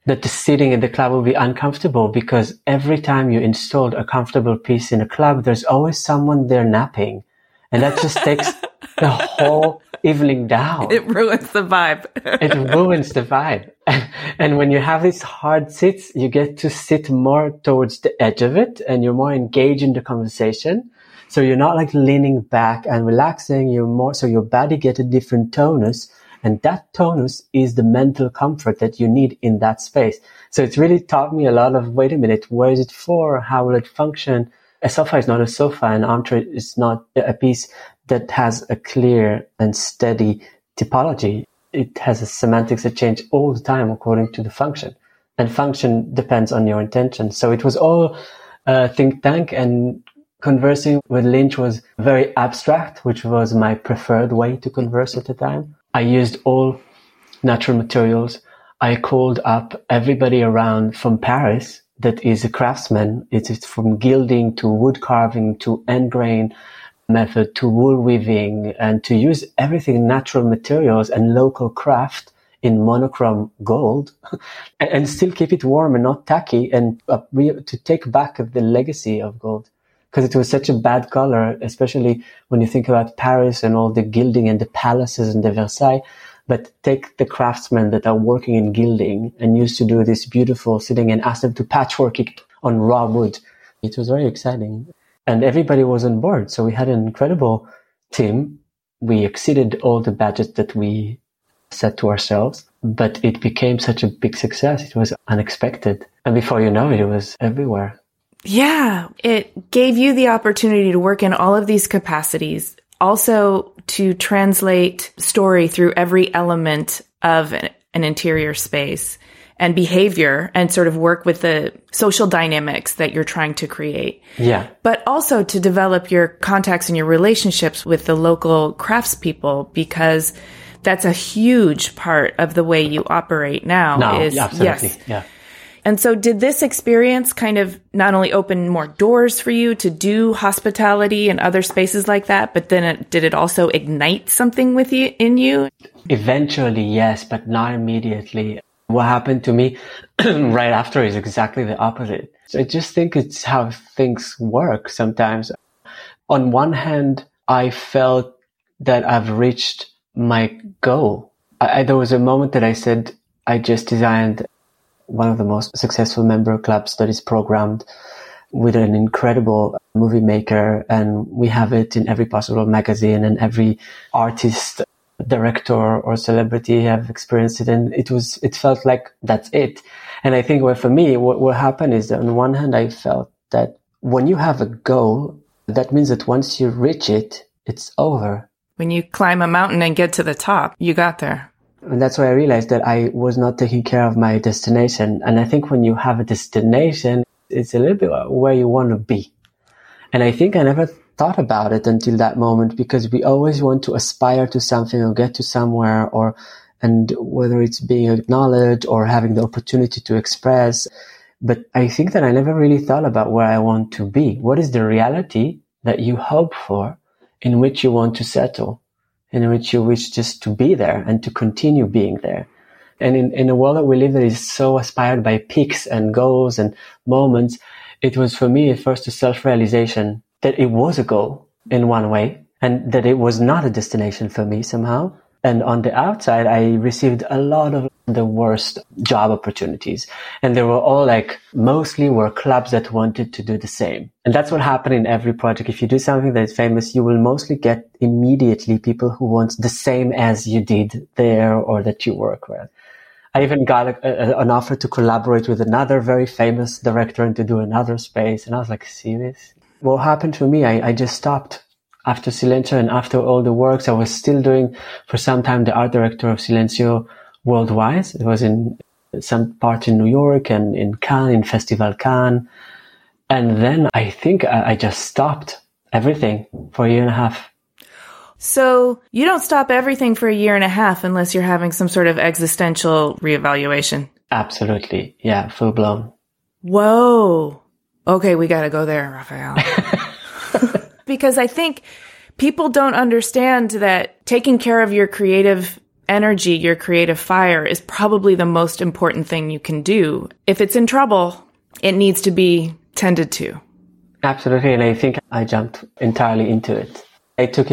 that the sitting in the club will be uncomfortable because every time you installed a comfortable piece in a club, there's always someone there napping. And that just takes the whole evening down. It ruins the vibe. It ruins the vibe. And when you have these hard sits, you get to sit more towards the edge of it and you're more engaged in the conversation. So you're not like leaning back and relaxing. You're more, so your body gets a different tonus. And that tonus is the mental comfort that you need in that space. So it's really taught me a lot of, wait a minute, where is it for? How will it function? A sofa is not a sofa. An armchair is not a piece that has a clear and steady typology. It has a semantics that change all the time according to the function. And function depends on your intention. So it was all think tank, and conversing with Lynch was very abstract, which was my preferred way to converse at the time. I used all natural materials. I called up everybody around from Paris that is a craftsman. It's from gilding to wood carving to end grain method to wool weaving, and to use everything natural materials and local craft in monochrome gold and still keep it warm and not tacky, and to take back the legacy of gold. Because it was such a bad color, especially when you think about Paris and all the gilding and the palaces and the Versailles. But take the craftsmen that are working in gilding and used to do this beautiful sitting and ask them to patchwork it on raw wood. It was very exciting. And everybody was on board. So we had an incredible team. We exceeded all the budget that we set to ourselves, but it became such a big success. It was unexpected. And before you know it, it was everywhere. Yeah, it gave you the opportunity to work in all of these capacities, also to translate story through every element of an interior space and behavior, and sort of work with the social dynamics that you're trying to create. Yeah. But also to develop your contacts and your relationships with the local craftspeople, because that's a huge part of the way you operate now. Absolutely. Yes. Yeah. And so did this experience kind of not only open more doors for you to do hospitality and other spaces like that, but then did it also ignite something in you? Eventually, yes, but not immediately. What happened to me right after is exactly the opposite. So I just think it's how things work sometimes. On one hand, I felt that I've reached my goal. There was a moment that I said, I just designed one of the most successful member clubs that is programmed with an incredible movie maker, and we have it in every possible magazine, and every artist, director or celebrity have experienced it, and it felt like that's it. And I think for me, what happened is that on one hand, I felt that when you have a goal, that means that once you reach it, it's over. When you climb a mountain and get to the top, you got there. And that's why I realized that I was not taking care of my destination. And I think when you have a destination, it's a little bit where you want to be. And I think I never thought about it until that moment, because we always want to aspire to something or get to somewhere, and whether it's being acknowledged or having the opportunity to express. But I think that I never really thought about where I want to be. What is the reality that you hope for, in which you want to settle, in which you wish just to be there and to continue being there? And in a world that we live that is so aspired by peaks and goals and moments, it was for me at first a self-realization that it was a goal in one way, and that it was not a destination for me somehow. And on the outside, I received a lot of the worst job opportunities. And they were all mostly were clubs that wanted to do the same. And that's what happened in every project. If you do something that is famous, you will mostly get immediately people who want the same as you did there or that you work with. I even got an offer to collaborate with another very famous director and to do another space. And I was like, serious? What happened to me? I just stopped. After Silencio and after all the works, I was still doing for some time the art director of Silencio worldwide. It was in some part in New York and in Cannes, in Festival Cannes. And then I think I just stopped everything for a year and a half. So you don't stop everything for a year and a half unless you're having some sort of existential reevaluation. Absolutely. Yeah, full blown. Whoa. Okay, we got to go there, Raphael. Because I think people don't understand that taking care of your creative energy, your creative fire is probably the most important thing you can do. If it's in trouble, it needs to be tended to. Absolutely. And I think I jumped entirely into it. I took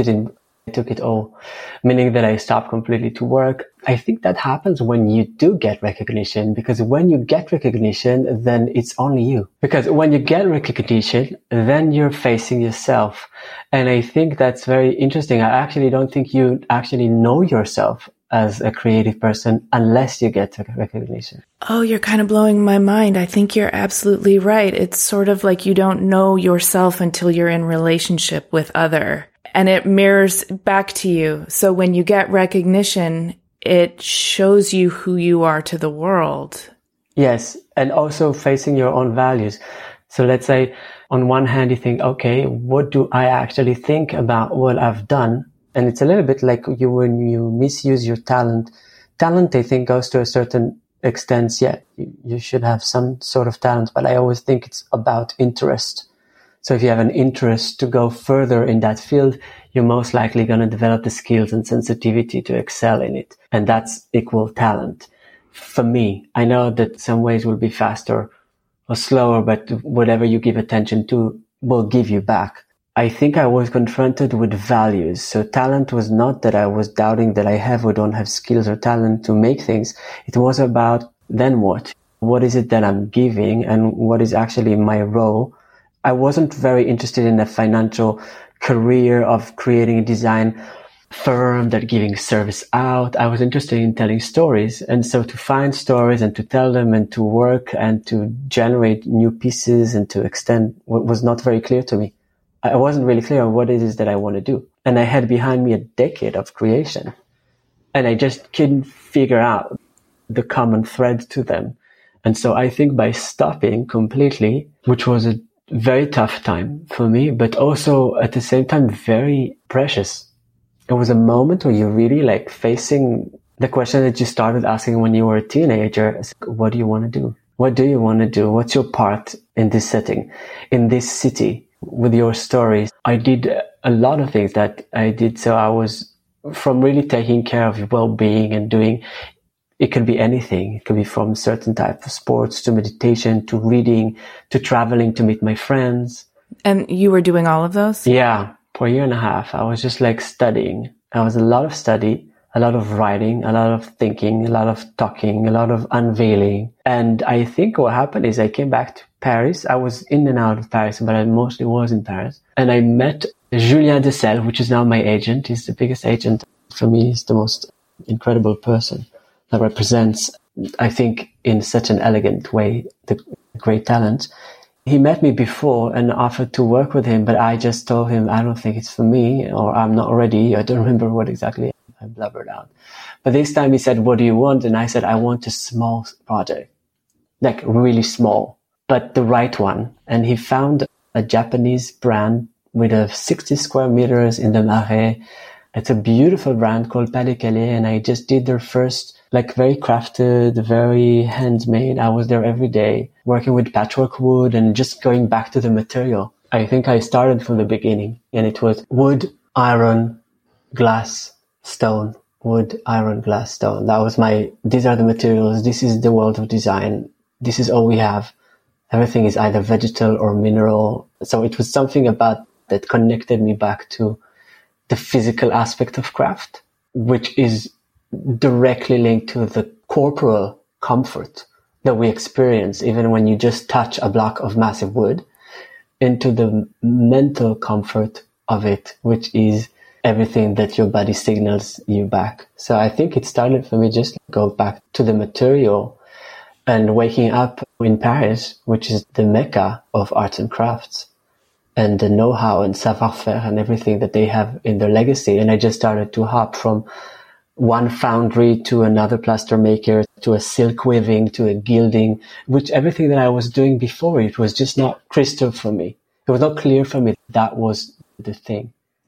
it all, meaning that I stopped completely to work. I think that happens when you do get recognition, because when you get recognition, then it's only you. Because when you get recognition, then you're facing yourself. And I think that's very interesting. I actually don't think you actually know yourself as a creative person unless you get recognition. Oh, you're kind of blowing my mind. I think you're absolutely right. It's sort of like you don't know yourself until you're in relationship with other. And it mirrors back to you. So when you get recognition, it shows you who you are to the world. Yes. And also facing your own values. So let's say on one hand, you think, okay, what do I actually think about what I've done? And it's a little bit like when you misuse your talent. Talent, I think, goes to a certain extent. Yeah, you should have some sort of talent, but I always think it's about interest. So if you have an interest to go further in that field, you're most likely going to develop the skills and sensitivity to excel in it. And that's equal talent. For me, I know that some ways will be faster or slower, but whatever you give attention to will give you back. I think I was confronted with values. So talent was not that I was doubting that I have or don't have skills or talent to make things. It was about then what? What is it that I'm giving and what is actually my role? I wasn't very interested in a financial career of creating a design firm that giving service out. I was interested in telling stories. And so to find stories and to tell them and to work and to generate new pieces and to extend what was not very clear to me. I wasn't really clear on what it is that I want to do. And I had behind me a decade of creation. And I just couldn't figure out the common thread to them. And so I think by stopping completely, which was a very tough time for me, but also at the same time, very precious. It was a moment where you're really like facing the question that you started asking when you were a teenager. What do you want to do? What do you want to do? What's your part in this setting, in this city? With your stories, I did a lot of things that I did. So I was from really taking care of your well-being and doing, it could be anything. It could be from certain type of sports to meditation, to reading, to traveling, to meet my friends. And you were doing all of those? Yeah. For a year and a half, I was just like studying. I was a lot of study, a lot of writing, a lot of thinking, a lot of talking, a lot of unveiling. And I think what happened is I came back to Paris. I was in and out of Paris, but I mostly was in Paris. And I met Julien Dessel, which is now my agent. He's the biggest agent. For me, he's the most incredible person that represents, I think, in such an elegant way, the great talent. He met me before and offered to work with him, but I just told him, I don't think it's for me, or I'm not ready. I don't remember what exactly I blubbered out. But this time he said, what do you want? And I said, I want a small project, like really small, but the right one. And he found a Japanese brand with 60 square meters in the Marais. It's a beautiful brand called Palais Calais. And I just did their first, like very crafted, very handmade. I was there every day working with patchwork wood and just going back to the material. I think I started from the beginning, and it was wood, iron, glass, stone, wood, iron, glass, stone. These are the materials. This is the world of design. This is all we have. Everything is either vegetal or mineral. So it was something about that connected me back to the physical aspect of craft, which is directly linked to the corporal comfort that we experience, even when you just touch a block of massive wood, into the mental comfort of it, which is everything that your body signals you back. So I think it started for me just go back to the material and waking up in Paris, which is the mecca of arts and crafts, and the know-how and savoir-faire and everything that they have in their legacy. And I just started to hop from one foundry to another plaster maker, to a silk weaving, to a gilding, which everything that I was doing before, it was just not crystal for me. It was not clear for me that was the thing.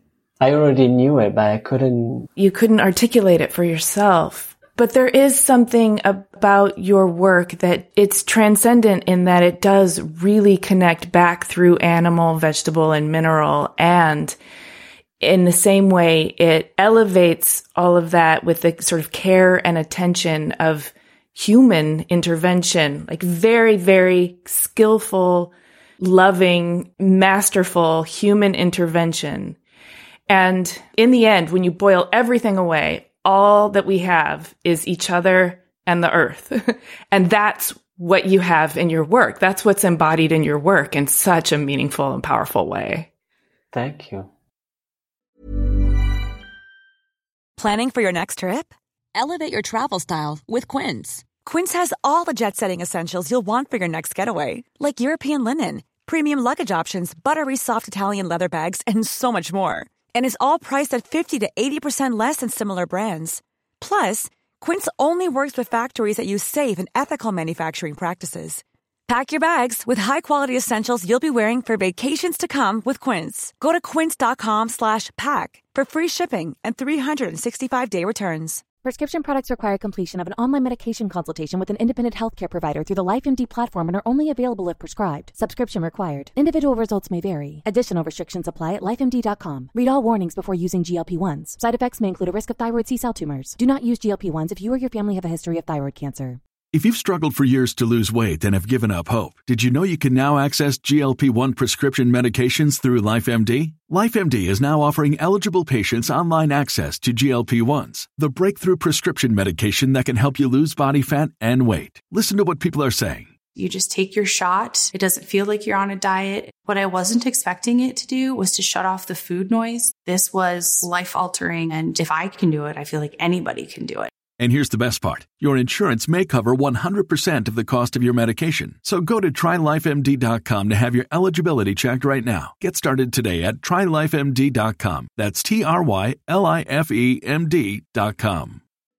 I already knew it, but I couldn't. You couldn't articulate it for yourself. But there is something about your work that it's transcendent in that it does really connect back through animal, vegetable, and mineral. And in the same way, it elevates all of that with the sort of care and attention of human intervention, like very, very skillful, loving, masterful human intervention. And in the end, when you boil everything away, all that we have is each other and the earth. And that's what you have in your work. That's what's embodied in your work in such a meaningful and powerful way. Thank you. Planning for your next trip? Elevate your travel style with Quince. Quince has all the jet-setting essentials you'll want for your next getaway, like European linen, premium luggage options, buttery soft Italian leather bags, and so much more. And is all priced at 50 to 80% less than similar brands. Plus, Quince only works with factories that use safe and ethical manufacturing practices. Pack your bags with high-quality essentials you'll be wearing for vacations to come with Quince. Go to quince.com/pack for free shipping and 365-day returns. Prescription products require completion of an online medication consultation with an independent healthcare provider through the LifeMD platform and are only available if prescribed. Subscription required. Individual results may vary. Additional restrictions apply at lifemd.com. Read all warnings before using GLP-1s. Side effects may include a risk of thyroid C-cell tumors. Do not use GLP-1s if you or your family have a history of thyroid cancer. If you've struggled for years to lose weight and have given up hope, did you know you can now access GLP-1 prescription medications through LifeMD? LifeMD is now offering eligible patients online access to GLP-1s, the breakthrough prescription medication that can help you lose body fat and weight. Listen to what people are saying. You just take your shot. It doesn't feel like you're on a diet. What I wasn't expecting it to do was to shut off the food noise. This was life-altering, and if I can do it, I feel like anybody can do it. And here's the best part. Your insurance may cover 100% of the cost of your medication. So go to TryLifeMD.com to have your eligibility checked right now. Get started today at TryLifeMD.com. That's TryLifeMD.com.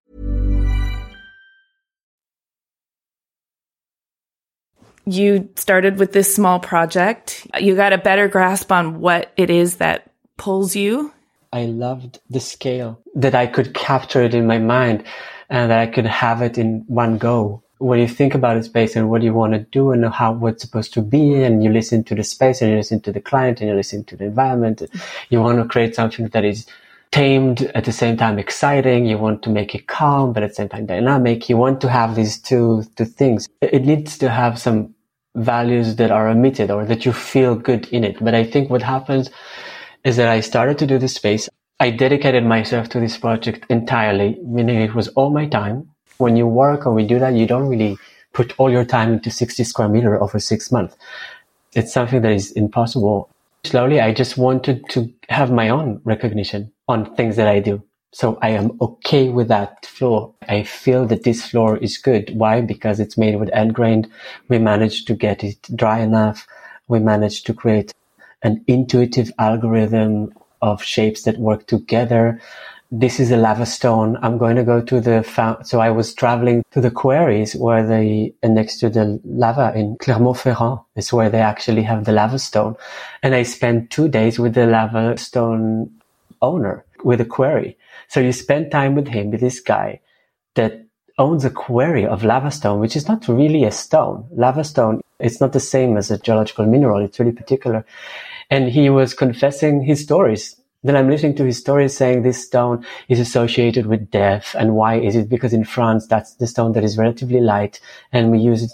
You started with this small project. You got a better grasp on what it is that pulls you. I loved the scale, that I could capture it in my mind and that I could have it in one go. When you think about a space and what you want to do and how what's supposed to be, and you listen to the space and you listen to the client and you listen to the environment, you want to create something that is tamed, at the same time exciting. You want to make it calm, but at the same time dynamic. You want to have these two things. It needs to have some values that are omitted or that you feel good in it. But I think what happens is that I started to do this space. I dedicated myself to this project entirely, meaning it was all my time. When you work and we do that, you don't really put all your time into 60 square meters over 6 months. It's something that is impossible. Slowly, I just wanted to have my own recognition on things that I do. So I am okay with that floor. I feel that this floor is good. Why? Because it's made with end grain. We managed to get it dry enough. We managed to create an intuitive algorithm of shapes that work together. This is a lava stone. I'm going to go to so I was traveling to the quarries where next to the lava in Clermont-Ferrand is where they actually have the lava stone. And I spent 2 days with the lava stone owner, with a quarry. So you spend time with him, with this guy that owns a quarry of lava stone, which is not really a stone. Lava stone, it's not the same as a geological mineral. It's really particular. And he was confessing his stories. Then I'm listening to his stories saying this stone is associated with death. And why is it? Because in France, that's the stone that is relatively light. And we use it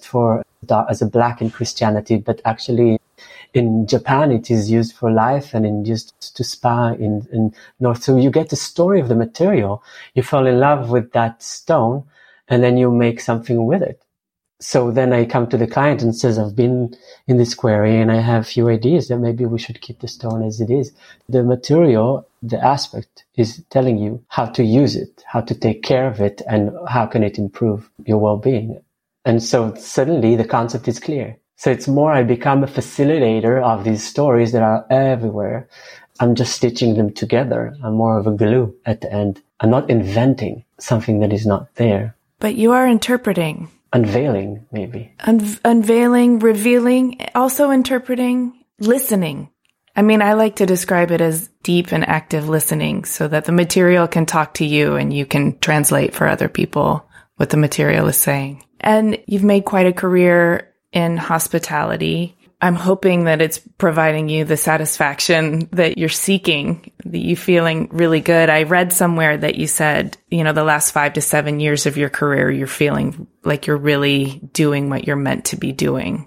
as a black in Christianity. But actually in Japan, it is used for life and used to spa in North. So you get the story of the material. You fall in love with that stone and then you make something with it. So then I come to the client and says, I've been in this quarry and I have a few ideas that maybe we should keep the stone as it is. The material, the aspect is telling you how to use it, how to take care of it, and how can it improve your well-being. And so suddenly the concept is clear. So it's more I become a facilitator of these stories that are everywhere. I'm just stitching them together. I'm more of a glue at the end. I'm not inventing something that is not there. But you are interpreting. Unveiling, maybe. Unveiling, revealing, also interpreting, listening. I mean, I like to describe it as deep and active listening so that the material can talk to you and you can translate for other people what the material is saying. And you've made quite a career in hospitality. I'm hoping that it's providing you the satisfaction that you're seeking, that you feeling really good. I read somewhere that you said, the last 5 to 7 years of your career, you're feeling like you're really doing what you're meant to be doing.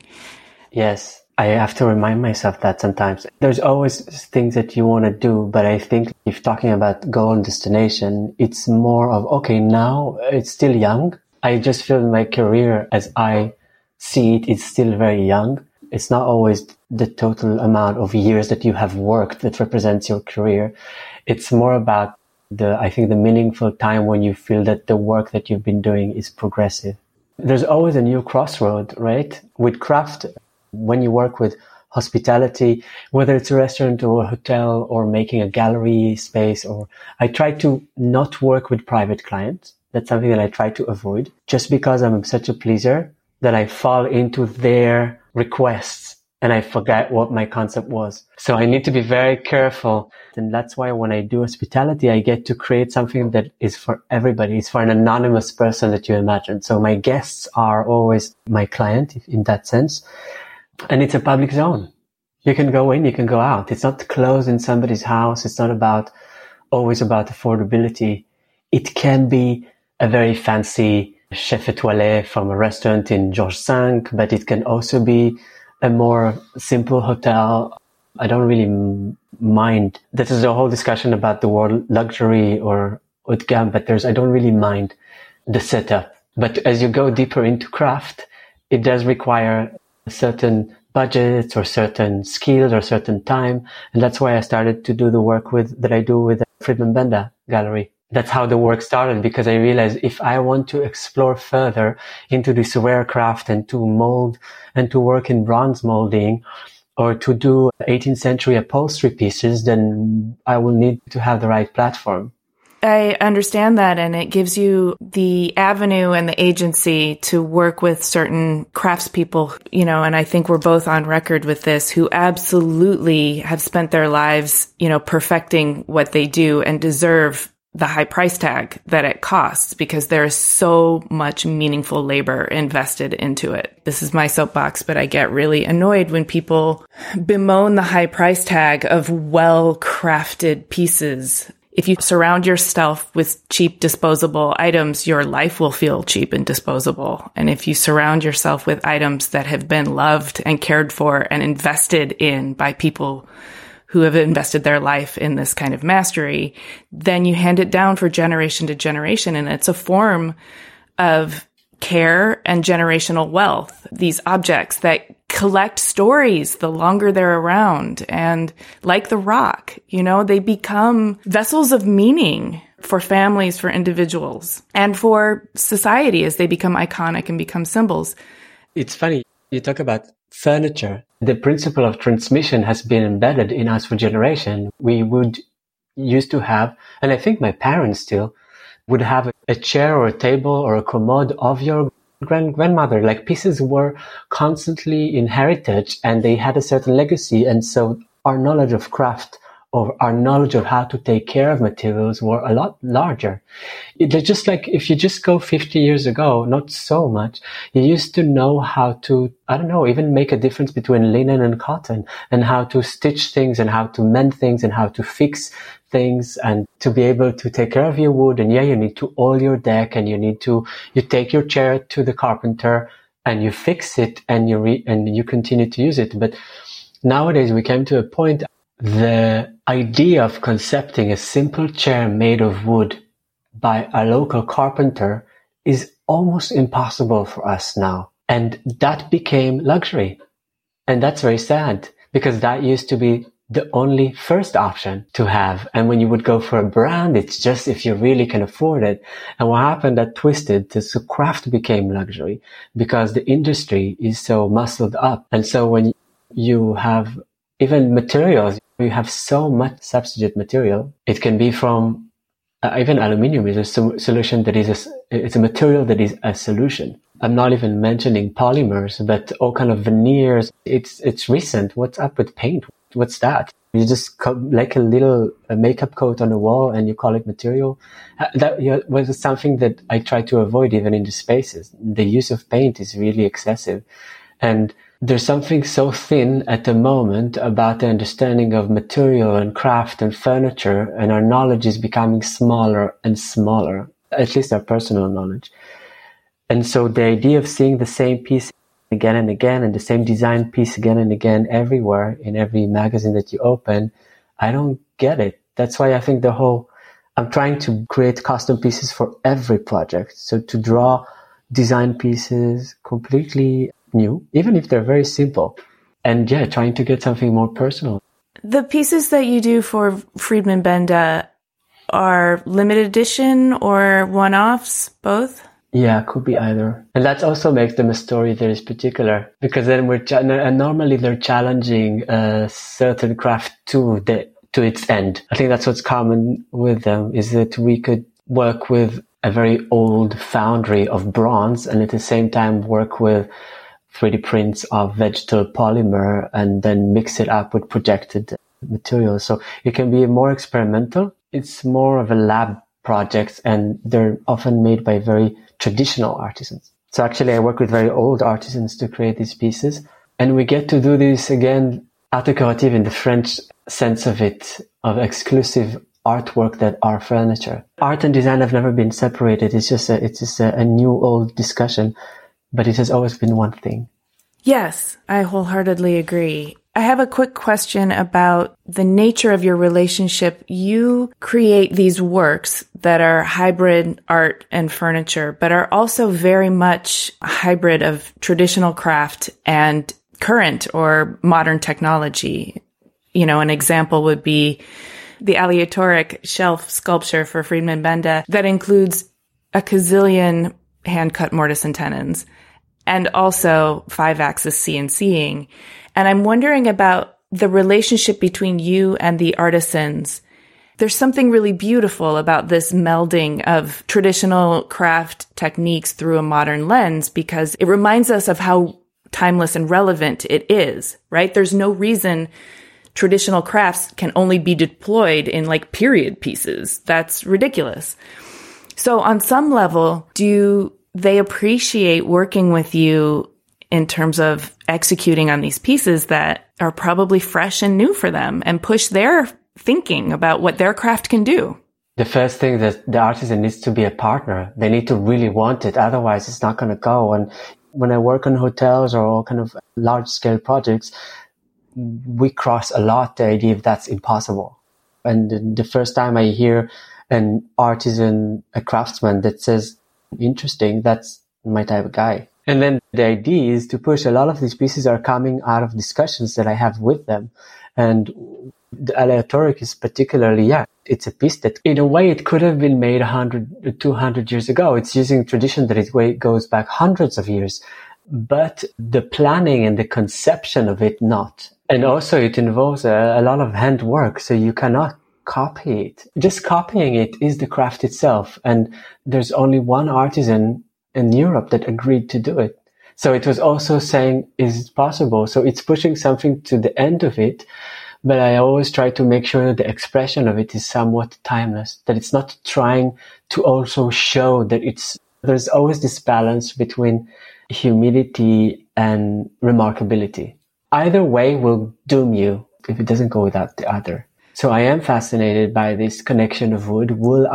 Yes. I have to remind myself that sometimes. There's always things that you want to do, but I think if talking about goal and destination, it's more of, okay, now it's still young. I just feel my career as I see it is still very young. It's not always the total amount of years that you have worked that represents your career. It's more about I think the meaningful time when you feel that the work that you've been doing is progressive. There's always a new crossroad, right? With craft, when you work with hospitality, whether it's a restaurant or a hotel or making a gallery space, or I try to not work with private clients. That's something that I try to avoid just because I'm such a pleaser that I fall into their requests and I forget what my concept was. So I need to be very careful. And that's why when I do hospitality, I get to create something that is for everybody. It's for an anonymous person that you imagine. So my guests are always my client in that sense. And it's a public zone. You can go in, you can go out. It's not closed in somebody's house. It's not always about affordability. It can be a very fancy chef étoilé from a restaurant in Georges V, but it can also be a more simple hotel. I don't really mind. This is a whole discussion about the word luxury or haut de gamme, but I don't really mind the setup. But as you go deeper into craft, it does require certain budgets or certain skills or certain time. And that's why I started to do the work that I do with the Friedman Benda Gallery. That's how the work started, because I realized if I want to explore further into this rare craft and to mold and to work in bronze molding or to do 18th century upholstery pieces, then I will need to have the right platform. I understand that, and it gives you the avenue and the agency to work with certain craftspeople, and I think we're both on record with this, who absolutely have spent their lives, perfecting what they do and deserve the high price tag that it costs, because there is so much meaningful labor invested into it. This is my soapbox, but I get really annoyed when people bemoan the high price tag of well-crafted pieces. If you surround yourself with cheap, disposable items, your life will feel cheap and disposable. And if you surround yourself with items that have been loved and cared for and invested in by people who have invested their life in this kind of mastery, then you hand it down for generation to generation. And it's a form of care and generational wealth. These objects that collect stories the longer they're around. And like the rock, they become vessels of meaning for families, for individuals, and for society as they become iconic and become symbols. It's funny. You talk about furniture. The principle of transmission has been embedded in us for generations. We used to have, and I think my parents still would have a chair or a table or a commode of your grandmother. Like pieces were constantly in heritage and they had a certain legacy. And so our knowledge of craft or our knowledge of how to take care of materials were a lot larger. It's just like if you just go 50 years ago, not so much, you used to know how to, even make a difference between linen and cotton, and how to stitch things and how to mend things and how to fix things and to be able to take care of your wood. And you need to oil your deck, and you take your chair to the carpenter and you fix it and you continue to use it. But nowadays we came to a point, the idea of concepting a simple chair made of wood by a local carpenter is almost impossible for us now. And that became luxury. And that's very sad, because that used to be the only first option to have. And when you would go for a brand, it's just if you really can afford it. And what happened, that twisted, so craft became luxury because the industry is so muscled up. And so when you have even materials, you have so much substitute material. It can be from even aluminium is a solution that it's a material that is a solution. I'm not even mentioning polymers, but all kind of veneers. It's recent. What's up with paint? What's that? You just like a makeup coat on the wall and you call it material. That was something that I try to avoid even in the spaces. The use of paint is really excessive. And there's something so thin at the moment about the understanding of material and craft and furniture, and our knowledge is becoming smaller and smaller, at least our personal knowledge. And so the idea of seeing the same piece again and again, and the same design piece again and again everywhere in every magazine that you open, I don't get it. That's why I think I'm trying to create custom pieces for every project. So to draw design pieces completely new, even if they're very simple. And yeah, trying to get something more personal. The pieces that you do for Friedman Benda are limited edition or one-offs, both? Yeah, could be either. And that also makes them a story that is particular, because then normally they're challenging a certain craft to its end. I think that's what's common with them, is that we could work with a very old foundry of bronze and at the same time work with 3D prints of vegetal polymer and then mix it up with projected materials. So it can be more experimental. It's more of a lab project, and they're often made by very traditional artisans. So actually I work with very old artisans to create these pieces, and we get to do this again, art décoratif in the French sense of it, of exclusive artwork that are furniture. Art and design have never been separated. It's just a new old discussion, but it has always been one thing. Yes, I wholeheartedly agree. I have a quick question about the nature of your relationship. You create these works that are hybrid art and furniture, but are also very much a hybrid of traditional craft and current or modern technology. You know, an example would be the aleatoric shelf sculpture for Friedman Benda that includes a gazillion hand-cut mortise and tenons, and also 5-axis CNCing. And I'm wondering about the relationship between you and the artisans. There's something really beautiful about this melding of traditional craft techniques through a modern lens, because it reminds us of how timeless and relevant it is, right? There's no reason traditional crafts can only be deployed in like period pieces. That's ridiculous. So on some level, do they appreciate working with you in terms of executing on these pieces that are probably fresh and new for them and push their thinking about what their craft can do? The first thing that the artisan needs to be a partner. They need to really want it. Otherwise, it's not going to go. And when I work on hotels or all kind of large scale projects, we cross a lot the idea of that's impossible. And the first time I hear an artisan, a craftsman that says, interesting, that's my type of guy. And then the idea is to push. A lot of these pieces are coming out of discussions that I have with them. And the aleatoric is particularly, it's a piece that in a way it could have been made 100, 200 years ago. It's using tradition that it goes back hundreds of years. But the planning and the conception of it not. And also it involves a lot of handwork, so you cannot copy it. Just copying it is the craft itself. And there's only one artisan in Europe that agreed to do it. So it was also saying, is it possible? So it's pushing something to the end of it, but I always try to make sure that the expression of it is somewhat timeless, that it's not trying to also show that there's always this balance between humility and remarkability. Either way will doom you if it doesn't go without the other. So I am fascinated by this connection of wood.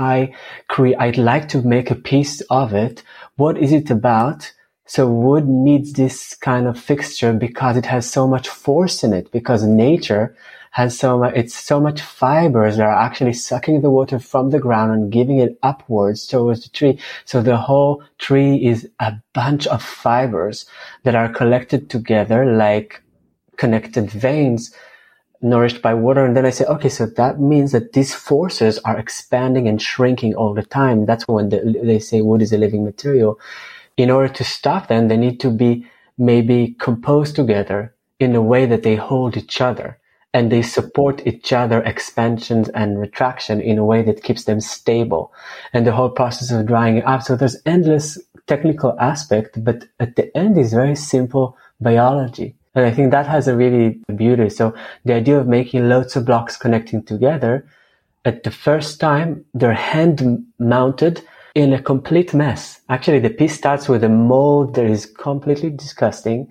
I'd like to make a piece of it. What is it about? So wood needs this kind of fixture because it has so much force in it, because nature has it's so much fibers that are actually sucking the water from the ground and giving it upwards towards the tree. So the whole tree is a bunch of fibers that are collected together like connected veins nourished by water. And then I say, okay, so that means that these forces are expanding and shrinking all the time. That's when they say wood is a living material. In order to stop them, they need to be maybe composed together in a way that they hold each other and they support each other expansions and retraction in a way that keeps them stable. And the whole process of drying it up. So there's endless technical aspect, but at the end is very simple biology. And I think that has a really beauty. So the idea of making loads of blocks connecting together, at the first time, they're hand mounted in a complete mess. Actually, the piece starts with a mold that is completely disgusting,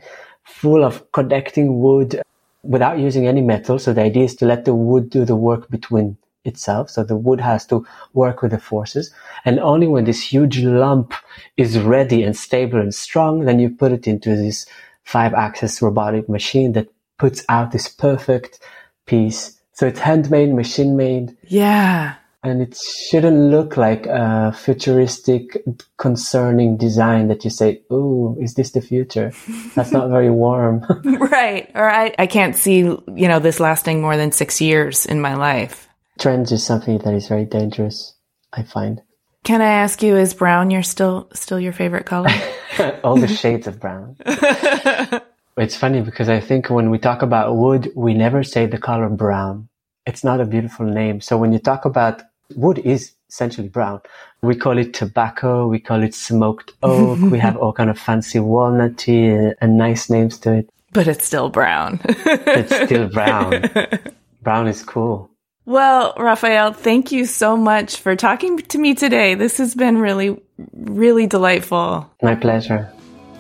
full of connecting wood without using any metal. So the idea is to let the wood do the work between itself. So the wood has to work with the forces. And only when this huge lump is ready and stable and strong, then you put it into this 5-axis robotic machine that puts out this perfect piece. So it's handmade, machine made. Yeah. And it shouldn't look like a futuristic, concerning design that you say, "Ooh, is this the future?" That's not very warm. Right. Or I can't see, this lasting more than 6 years in my life. Trends is something that is very dangerous, I find. Can I ask you, is brown still your favorite color? All the shades of brown. It's funny because I think when we talk about wood, we never say the color brown. It's not a beautiful name. So when you talk about wood is essentially brown. We call it tobacco. We call it smoked oak. We have all kind of fancy walnutty and nice names to it. But it's still brown. It's still brown. Brown is cool. Well, Raphael, thank you so much for talking to me today. This has been really, really delightful. My pleasure.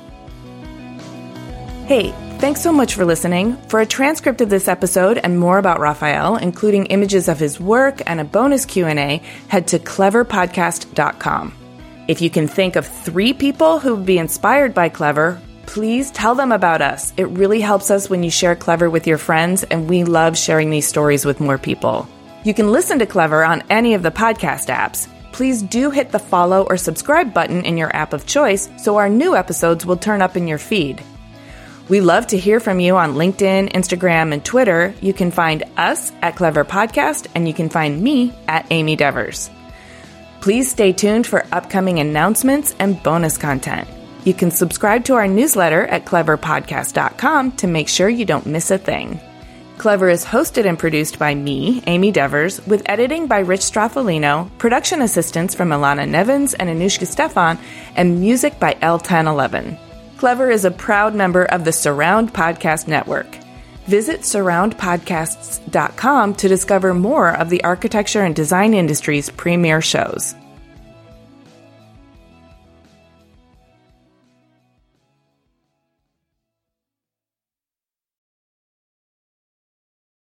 Hey, thanks so much for listening. For a transcript of this episode and more about Raphael, including images of his work and a bonus Q&A, head to cleverpodcast.com. If you can think of 3 people who would be inspired by Clever, please tell them about us. It really helps us when you share Clever with your friends, and we love sharing these stories with more people. You can listen to Clever on any of the podcast apps. Please do hit the follow or subscribe button in your app of choice so our new episodes will turn up in your feed. We love to hear from you on LinkedIn, Instagram, and Twitter. You can find us at Clever Podcast, and you can find me at Amy Devers. Please stay tuned for upcoming announcements and bonus content. You can subscribe to our newsletter at cleverpodcast.com to make sure you don't miss a thing. Clever is hosted and produced by me, Amy Devers, with editing by Rich Straffolino, production assistance from Ilana Nevins and Anushka Stefan, and music by L1011. Clever is a proud member of the Surround Podcast Network. Visit surroundpodcasts.com to discover more of the architecture and design industry's premier shows.